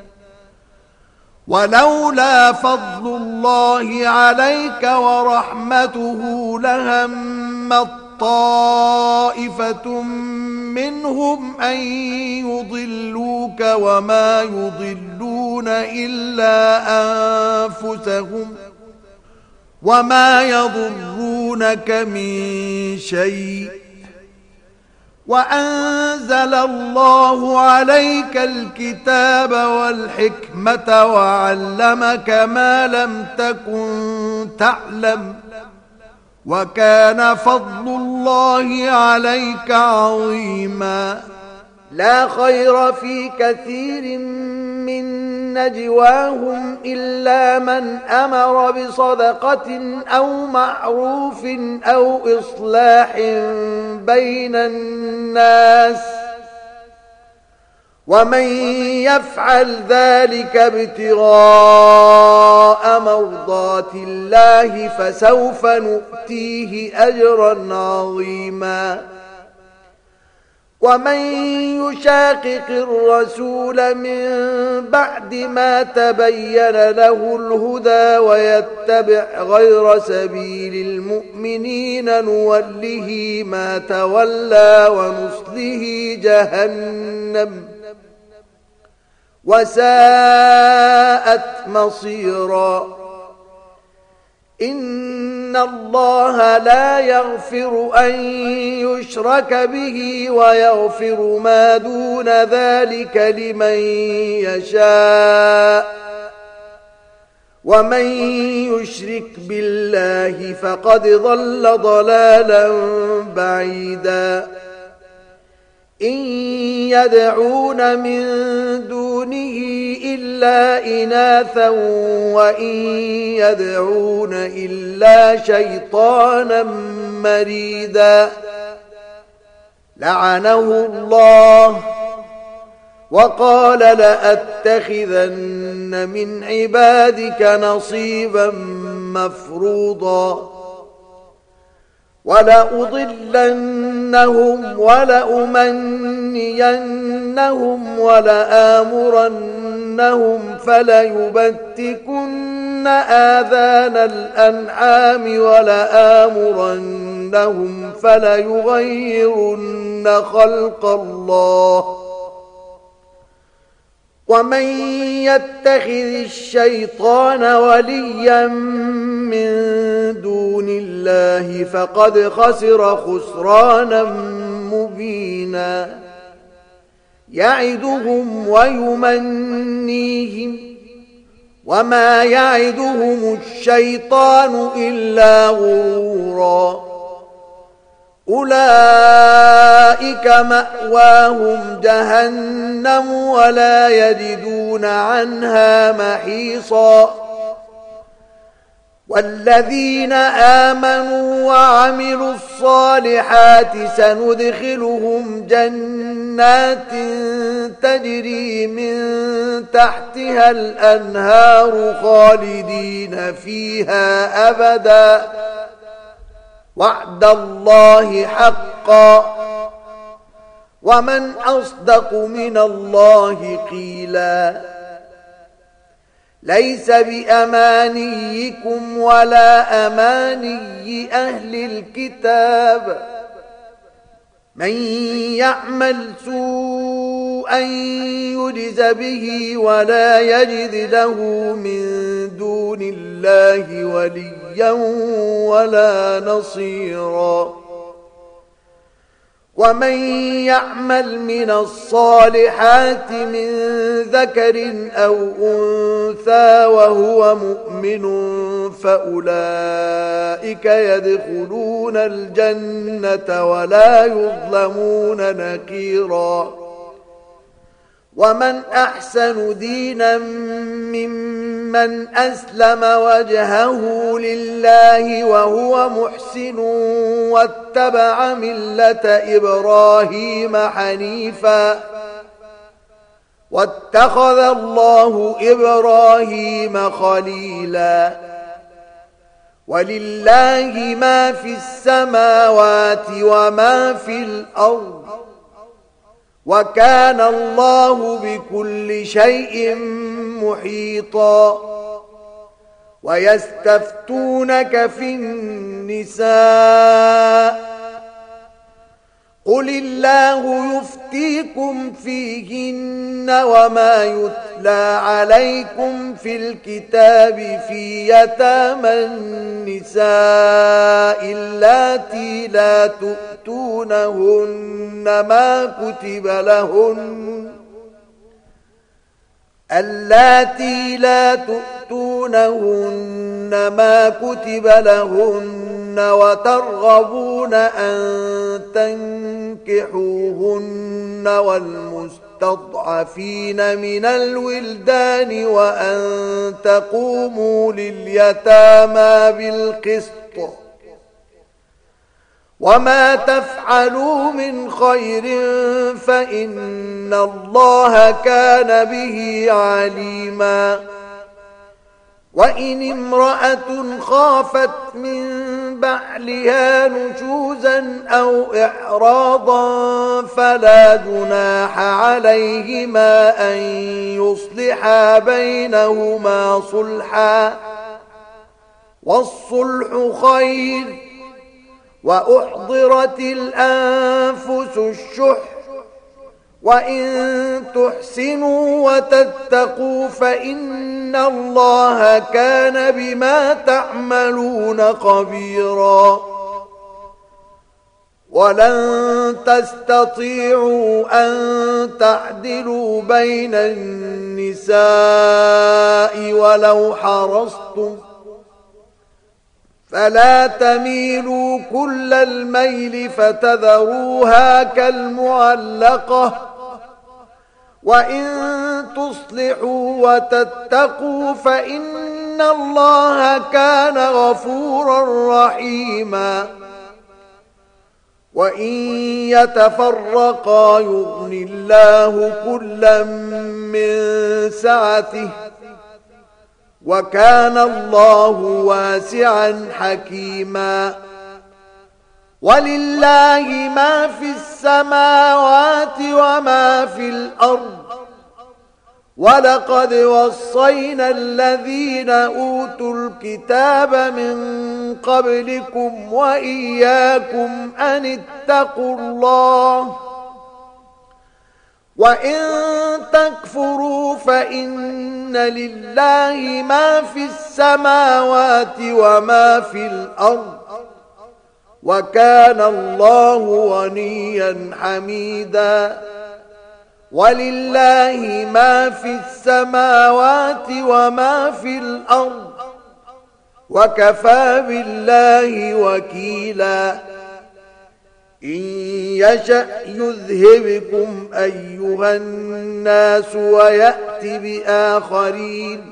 ولولا فضل الله عليك ورحمته لهم طائفة منهم أن يضلوك وما يضلون إلا أنفسهم وما يضرونك من شيء وأنزل الله عليك الكتاب والحكمة وعلمك ما لم تكن تعلم وكان فضل الله عليك عظيما لا خير في كثير من نجواهم إلا من أمر بصدقة أو معروف أو إصلاح بين الناس ومن يفعل ذلك ابتغاء مرضات الله فسوف نؤتيه أجرا عظيما ومن يشاقق الرسول من بعد ما تبين له الهدى ويتبع غير سبيل المؤمنين نوله ما تولى ونصله جهنم وساءت مصيرا إن الله لا يغفر أن يشرك به ويغفر ما دون ذلك لمن يشاء ومن يشرك بالله فقد ضل ضلالا بعيدا إن يدعون من دونه إلا إناثا وإن يدعون إلا شيطانا مريدا لعنه الله وقال لأتخذن من عبادك نصيبا مفروضا ولأضلنهم ولأمنينهم ولآمرنهم فليبتكن آذان الأنعام ولآمرنهم فليغيرن خلق الله ومن يتخذ الشيطان وليا من دون الله فقد خسر خسرانا مبينا يعدهم ويمنيهم وما يعدهم الشيطان إلا غرورا أولئك مأواهم جهنم ولا يجدون عنها محيصا والذين آمنوا وعملوا الصالحات سندخلهم جنات تجري من تحتها الأنهار خالدين فيها أبدا وعد الله حقا ومن أصدق من الله قيلا ليس بأمانيكم ولا أماني أهل الكتاب من يعمل سوءا يجز به ولا يجد له من دون الله وليا ولا نصيرا ومن يعمل من الصالحات من ذكر أو أنثى وهو مؤمن فأولئك يدخلون الجنة ولا يظلمون نقيرا ومن أحسن دينا ممن أسلم وجهه لله وهو محسن واتبع ملة إبراهيم حنيفا واتخذ الله إبراهيم خليلا ولله ما في السماوات وما في الأرض وكان الله بكل شيء محيطا ويستفتونك في النساء قل الله يفتيكم فيهن وما يتلى عليكم في الكتاب في يتامى النساء اللاتي لا تؤتونهن ما كتب لهن اللاتي لا تؤتونهن ما كتب لهن وترغبون أن تنكحوهن والمستضعفين من الولدان وأن تقوموا لليتامى بالقسط وما تفعلوا من خير فإن الله كان به عليما وإن امرأة خافت من بعلها نشوزا أو إعراضا فلا جناح عليهما أن يصلحا بينهما صلحا والصلح خير وأحضرت الأنفس الشح وإن تحسنوا وتتقوا فإن الله كان بما تعملون خبيرا ولن تستطيعوا أن تعدلوا بين النساء ولو حرصتم فلا تميلوا كل الميل فتذروها كالمعلقة وإن تصلحوا وتتقوا فإن الله كان غفورا رحيما وإن يتفرقا يغني الله كلا من سعته وكان الله واسعا حكيما ولله ما في السماوات وما في الأرض ولقد وصينا الذين أوتوا الكتاب من قبلكم وإياكم أن اتقوا الله وإن تكفروا فإن لله ما في السماوات وما في الأرض وكان الله غنيا حميدا ولله ما في السماوات وما في الأرض وكفى بالله وكيلا إن يشأ يذهبكم أيها الناس ويأت بآخرين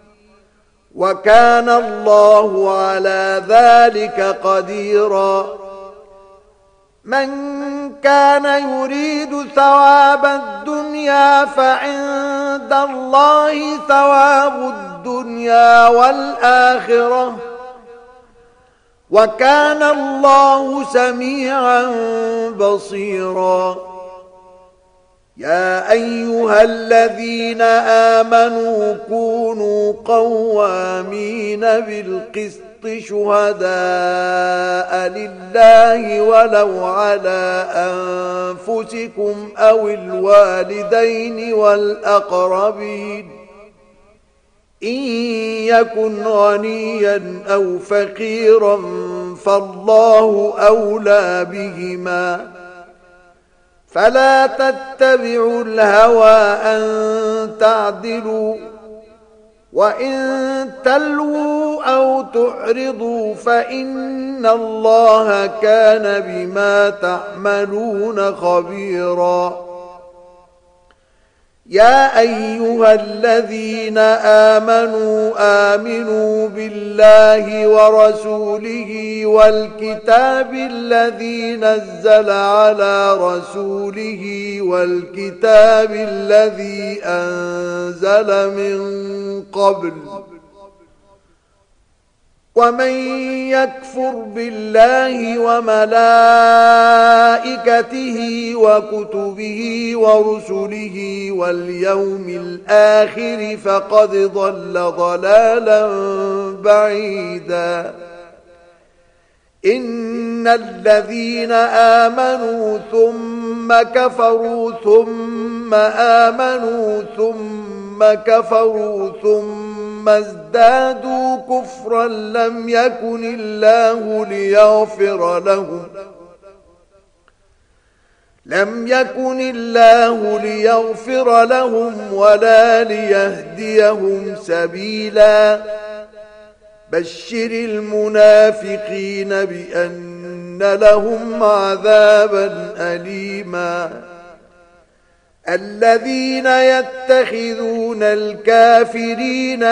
وكان الله على ذلك قديرا من كان يريد ثواب الدنيا فعند الله ثواب الدنيا والآخرة وكان الله سميعا بصيرا يا أيها الذين آمنوا كونوا قوامين بالقسط شهداء لله ولو على أنفسكم أو الوالدين والأقربين إن يكن غنيا أو فقيرا فالله أولى بهما فلا تتبعوا الهوى أن تعدلوا وإن تلووا أو تعرضوا فإن الله كان بما تعملون خبيرا يا أيها الذين آمنوا آمنوا بالله ورسوله والكتاب الذي نزل على رسوله والكتاب الذي أنزل من قبل ومن يكفر بالله وملائكته وكتبه ورسله واليوم الآخر فقد ضل ضلالا بعيدا إن الذين آمنوا ثم كفروا ثم آمنوا ثم كفروا ثم ثم ازدادوا كفرا لم يكن الله ليغفر لهم لم يكن الله ليغفر لهم ولا ليهديهم سبيلا بشر المنافقين بأن لهم عذابا أليما الذين يتخذون الكافرين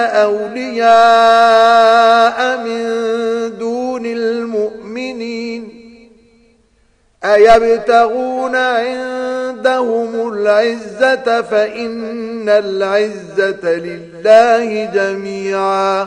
أولياء من دون المؤمنين أيبتغون عندهم العزة فإن العزة لله جميعا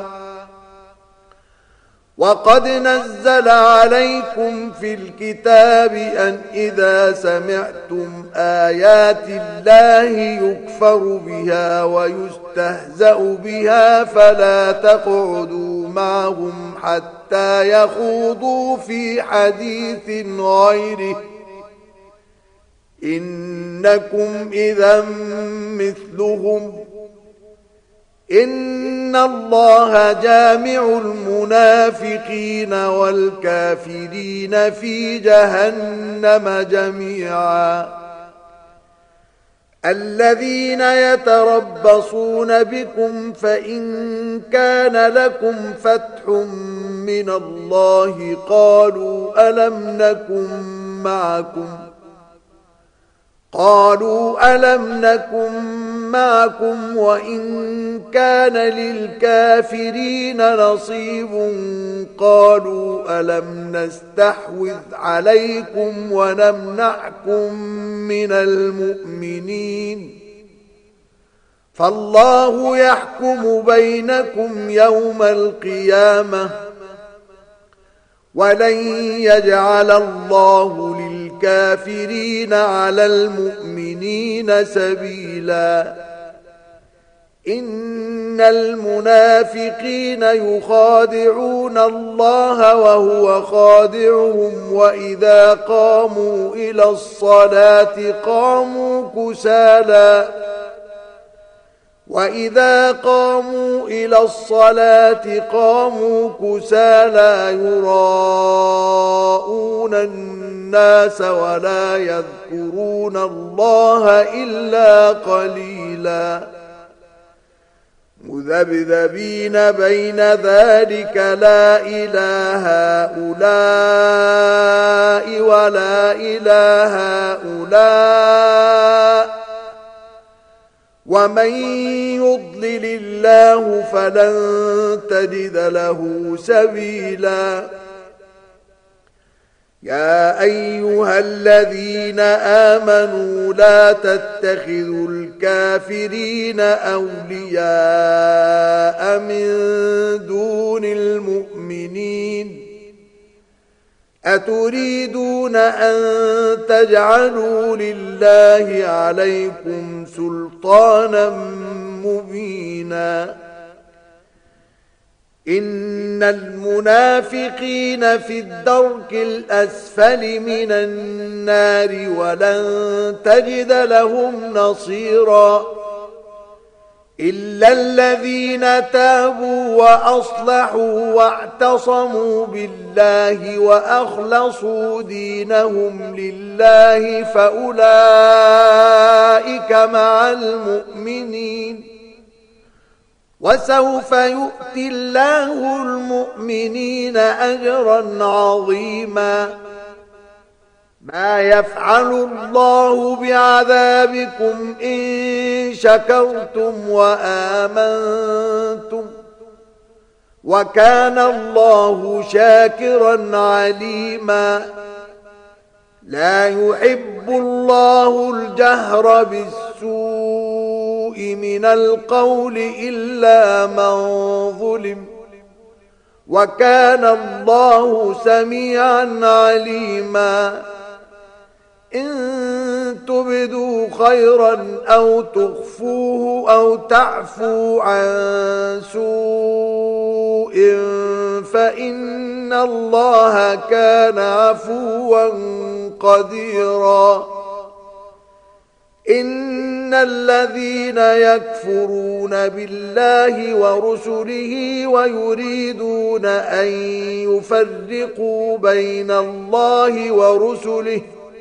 وقد نزل عليكم في الكتاب أن إذا سمعتم آيات الله يكفر بها ويستهزأ بها فلا تقعدوا معهم حتى يخوضوا في حديث غيره إنكم إذا مثلهم إن الله جامع المنافقين والكافرين في جهنم جميعا الذين يتربصون بكم فإن كان لكم فتح من الله قالوا ألم نكن معكم قالوا ألم نكن معكم وإن كان للكافرين نصيب قالوا ألم نستحوذ عليكم ونمنعكم من المؤمنين فالله يحكم بينكم يوم القيامة ولن يجعل الله للكافرين على المؤمنين سبيلا إن المنافقين يخادعون الله وهو خادعهم وإذا قاموا إلى الصلاة قاموا كسالى وإذا قاموا إلى الصلاة قاموا كسالى يراءون الناس ولا يذكرون الله إلا قليلا مذبذبين بين ذلك لا إله هؤلاء هؤلاء ولا إلى هؤلاء ومن يضلل الله فلن تجد له سبيلا يا أيها الذين آمنوا لا تتخذوا الكافرين أولياء من دون المؤمنين أتريدون أن تجعلوا لله عليكم سلطانا مبينا إن المنافقين في الدرك الأسفل من النار ولن تجد لهم نصيرا إلا الذين تابوا وأصلحوا واعتصموا بالله وأخلصوا دينهم لله فأولئك مع المؤمنين وسوف يؤتي الله المؤمنين أجرا عظيما ما يفعل الله بعذابكم إن شكرتم وآمنتم وكان الله شاكرا عليما لا يحب الله الجهر بالسوء من القول إلا من ظلم وكان الله سميعا عليما إن تبدوا خيرا أو تخفوه أو تعفوا عن سوء فإن الله كان عفوا قديرا إن الذين يكفرون بالله ورسله ويريدون أن يفرقوا بين الله ورسله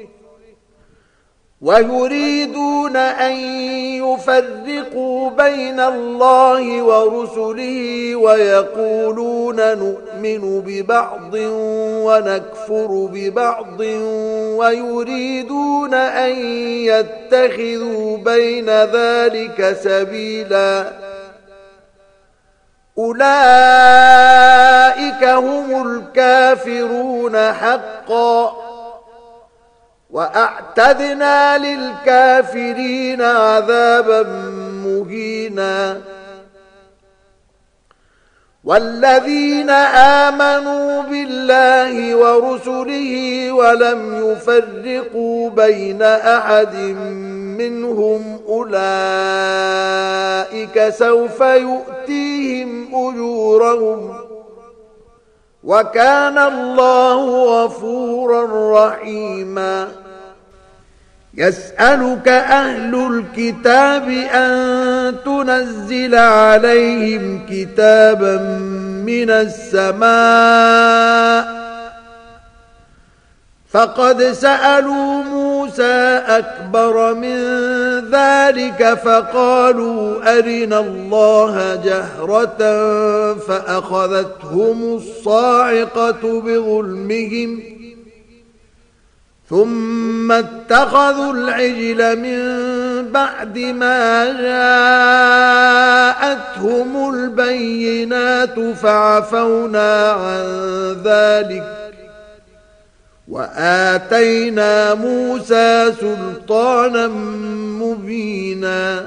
ويريدون أن يفرقوا بين الله ورسله ويقولون نؤمن ببعض ونكفر ببعض ويريدون أن يتخذوا بين ذلك سبيلا أولئك هم الكافرون حقا وأعتدنا للكافرين عذابا مهينا والذين آمنوا بالله ورسله ولم يفرقوا بين أحد منهم أولئك سوف يؤتيهم أجورهم وكان الله غفورا رحيما يسألك أهل الكتاب أن تنزل عليهم كتابا من السماء فقد سألوا موسى أكبر من ذلك فقالوا أرنا الله جهرة فأخذتهم الصاعقة بظلمهم ثم اتخذوا العجل من بعد ما جاءتهم البينات فعفونا عن ذلك وآتينا موسى سلطانا مبينا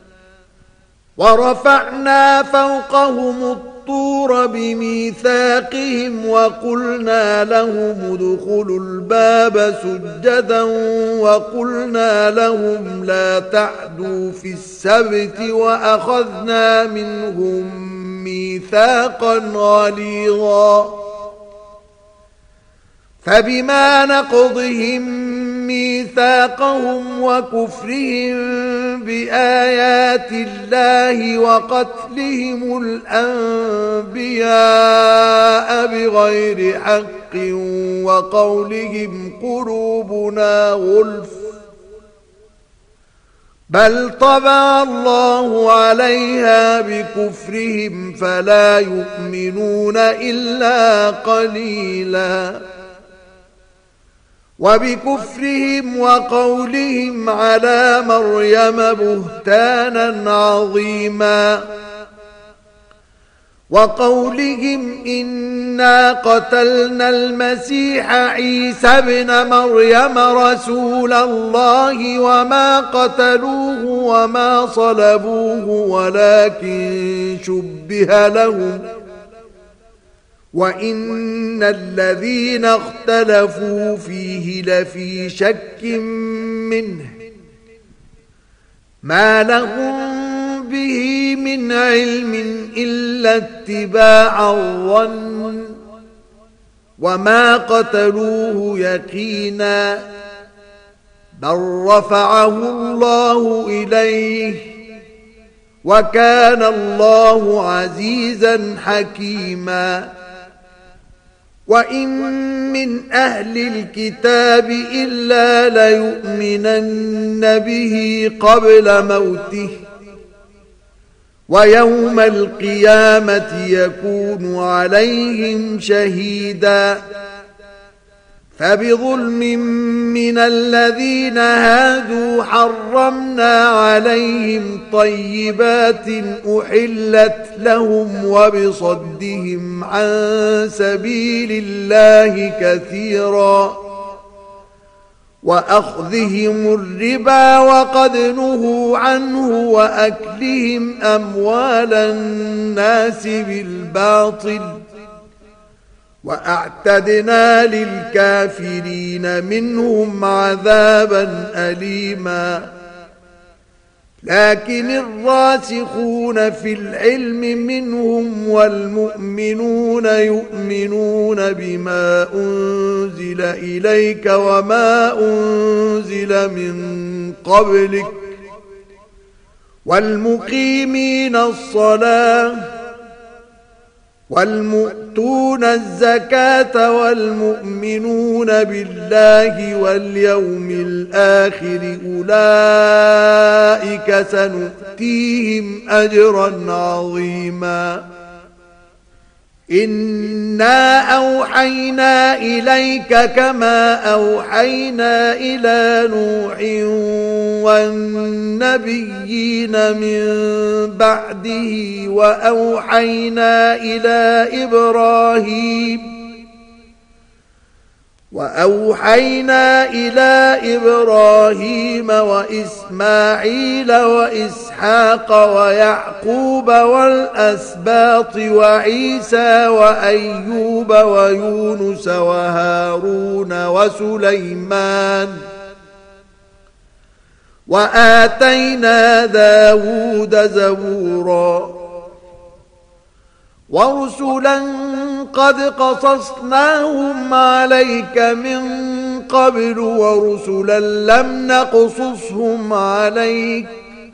ورفعنا فوقهم الطور بميثاقهم وقلنا لهم ادخلوا الباب سجدا وقلنا لهم لا تعدوا في السبت وأخذنا منهم ميثاقا غليظا فبما نقضهم ميثاقهم وكفرهم بآيات الله وقتلهم الأنبياء بغير حق وقولهم قلوبنا غلف بل طبع الله عليها بكفرهم فلا يؤمنون إلا قليلا وبكفرهم وقولهم على مريم بهتانا عظيما وقولهم إنا قتلنا المسيح عيسى ابن مريم رسول الله وما قتلوه وما صلبوه ولكن شبه لهم وإن الذين اختلفوا فيه لفي شك منه ما لهم به من علم إلا اتباع الظن وما قتلوه يقينا بل رفعه الله إليه وكان الله عزيزا حكيما وإن من أهل الكتاب إلا ليؤمنن به قبل موته ويوم القيامة يكون عليهم شهيدا فبظلم من الذين هادوا حرمنا عليهم طيبات أحلت لهم وبصدهم عن سبيل الله كثيرا وأخذهم الربا وقد نهوا عنه وأكلهم أموال الناس بالباطل وأعتدنا للكافرين منهم عذابا أليما لكن الراسخون في العلم منهم والمؤمنون يؤمنون بما أنزل إليك وما أنزل من قبلك والمقيمين الصلاة والمؤتون الزكاة والمؤمنون بالله واليوم الآخر أولئك سنؤتيهم أجرا عظيما إنا أوحينا إليك كما أوحينا إلى نوح والنبيين من بعده وأوحينا إلى إبراهيم وأوحينا إلى إبراهيم وإسماعيل وإسحاق ويعقوب والأسباط وعيسى وأيوب ويونس وهارون وسليمان وآتينا داود زبورا ورسلا قد قصصناهم عليك من قبل ورسلا لم نقصصهم عليك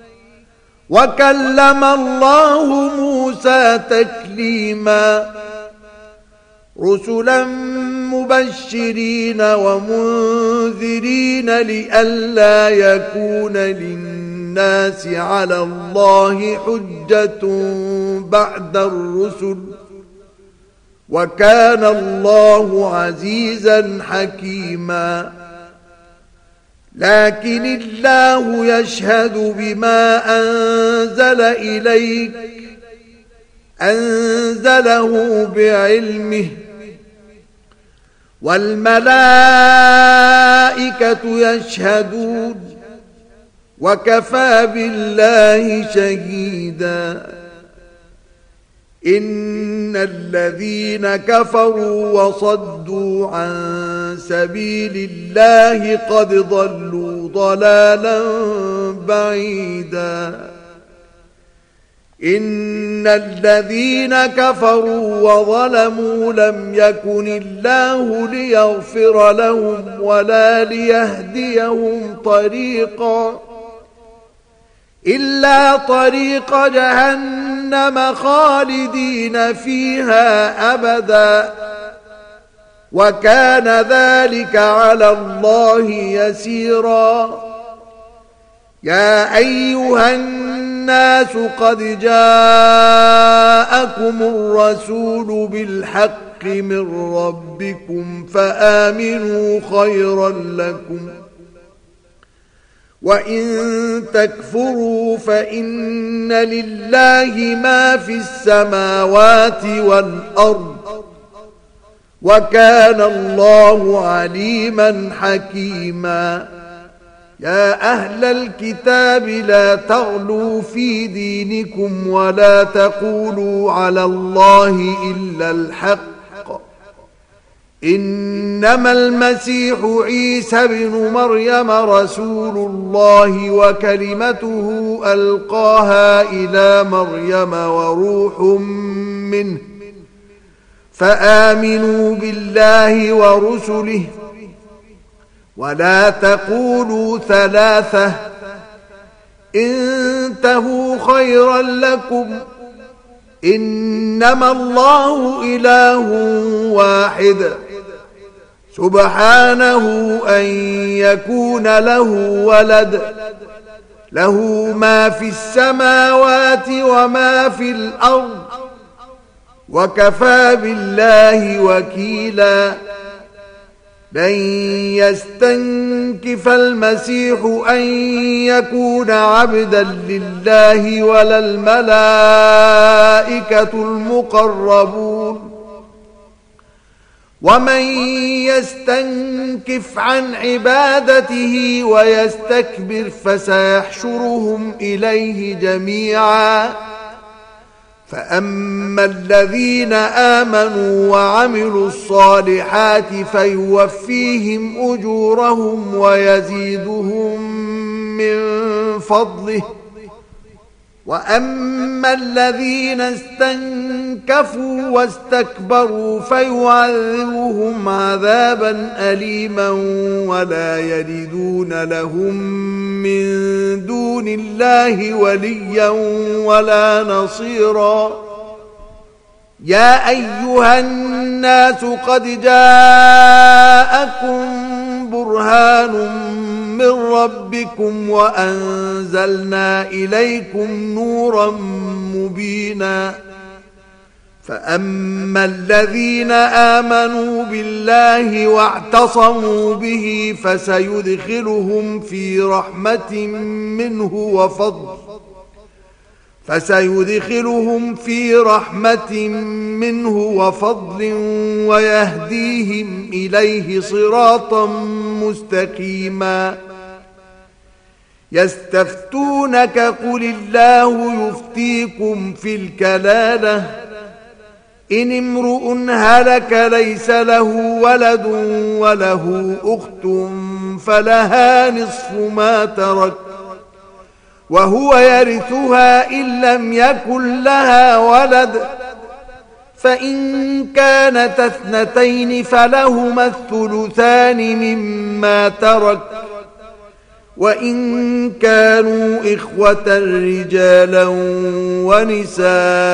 وكلم الله موسى تكليما رسلا مبشرين ومنذرين لئلا يكون للناس على الله حجة بعد الرسل وكان الله عزيزا حكيما لكن الله يشهد بما أنزل إليك أنزله بعلمه والملائكة يشهدون وكفى بالله شهيدا إن الذين كفروا وصدوا عن سبيل الله قد ضلوا ضلالا بعيدا إن الذين كفروا وظلموا لم يكن الله ليغفر لهم ولا ليهديهم طريقا إلا طريق جهنم خالدين فيها أبدا وكان ذلك على الله يسيرا يا أيها الناس قد جاءكم الرسول بالحق بالحق من ربكم فآمنوا خيرا لكم، وإن تكفروا فإن لله ما في السماوات والأرض، وكان الله عليما حكيما. يا أهل الكتاب لا تغلوا في دينكم ولا تقولوا على الله إلا الحق، إنما المسيح عيسى بن مريم رسول الله وكلمته ألقاها إلى مريم وروح منه، فآمنوا بالله ورسله، ولا تقولوا ثلاثة، انتهوا خيرا لكم، إنما الله إله واحد، سبحانه أن يكون له ولد، له ما في السماوات وما في الأرض، وكفى بالله وكيلا. لن يستنكف المسيح أن يكون عبدا لله ولا الملائكة المقربون، ومن يستنكف عن عبادته ويستكبر فسيحشرهم إليه جميعا. فأما الذين آمنوا وعملوا الصالحات فيوفيهم أجورهم ويزيدهم من فضله، وأما الذين استنكفوا واستكبروا فيعذبهم عذابا أليما ولا يجدون لهم من دون الله وليا ولا نصيرا. يا أيها الناس قد جاءكم برهان من ربكم وأنزلنا إليكم نورا مبينا. فأما الذين آمنوا بالله واعتصموا به فسيدخلهم في رحمة منه وفضل فسيدخلهم في رحمة منه وفضل ويهديهم إليه صراطا مستقيما. يستفتونك قل الله يفتيكم في الكلالة، إن امرؤ هلك ليس له ولد وله أخت فلها نصف ما ترك وهو يرثها إن لم يكن لها ولد، فإن كانت اثنتين فلهما الثلثان مما ترك، وإن كانوا إخوة رجالا ونساء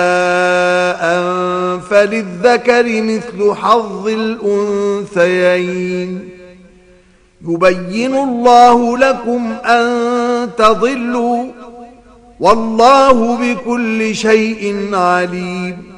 فللذكر مثل حظ الأنثيين. يبين الله لكم أن تضلوا، والله بكل شيء عليم.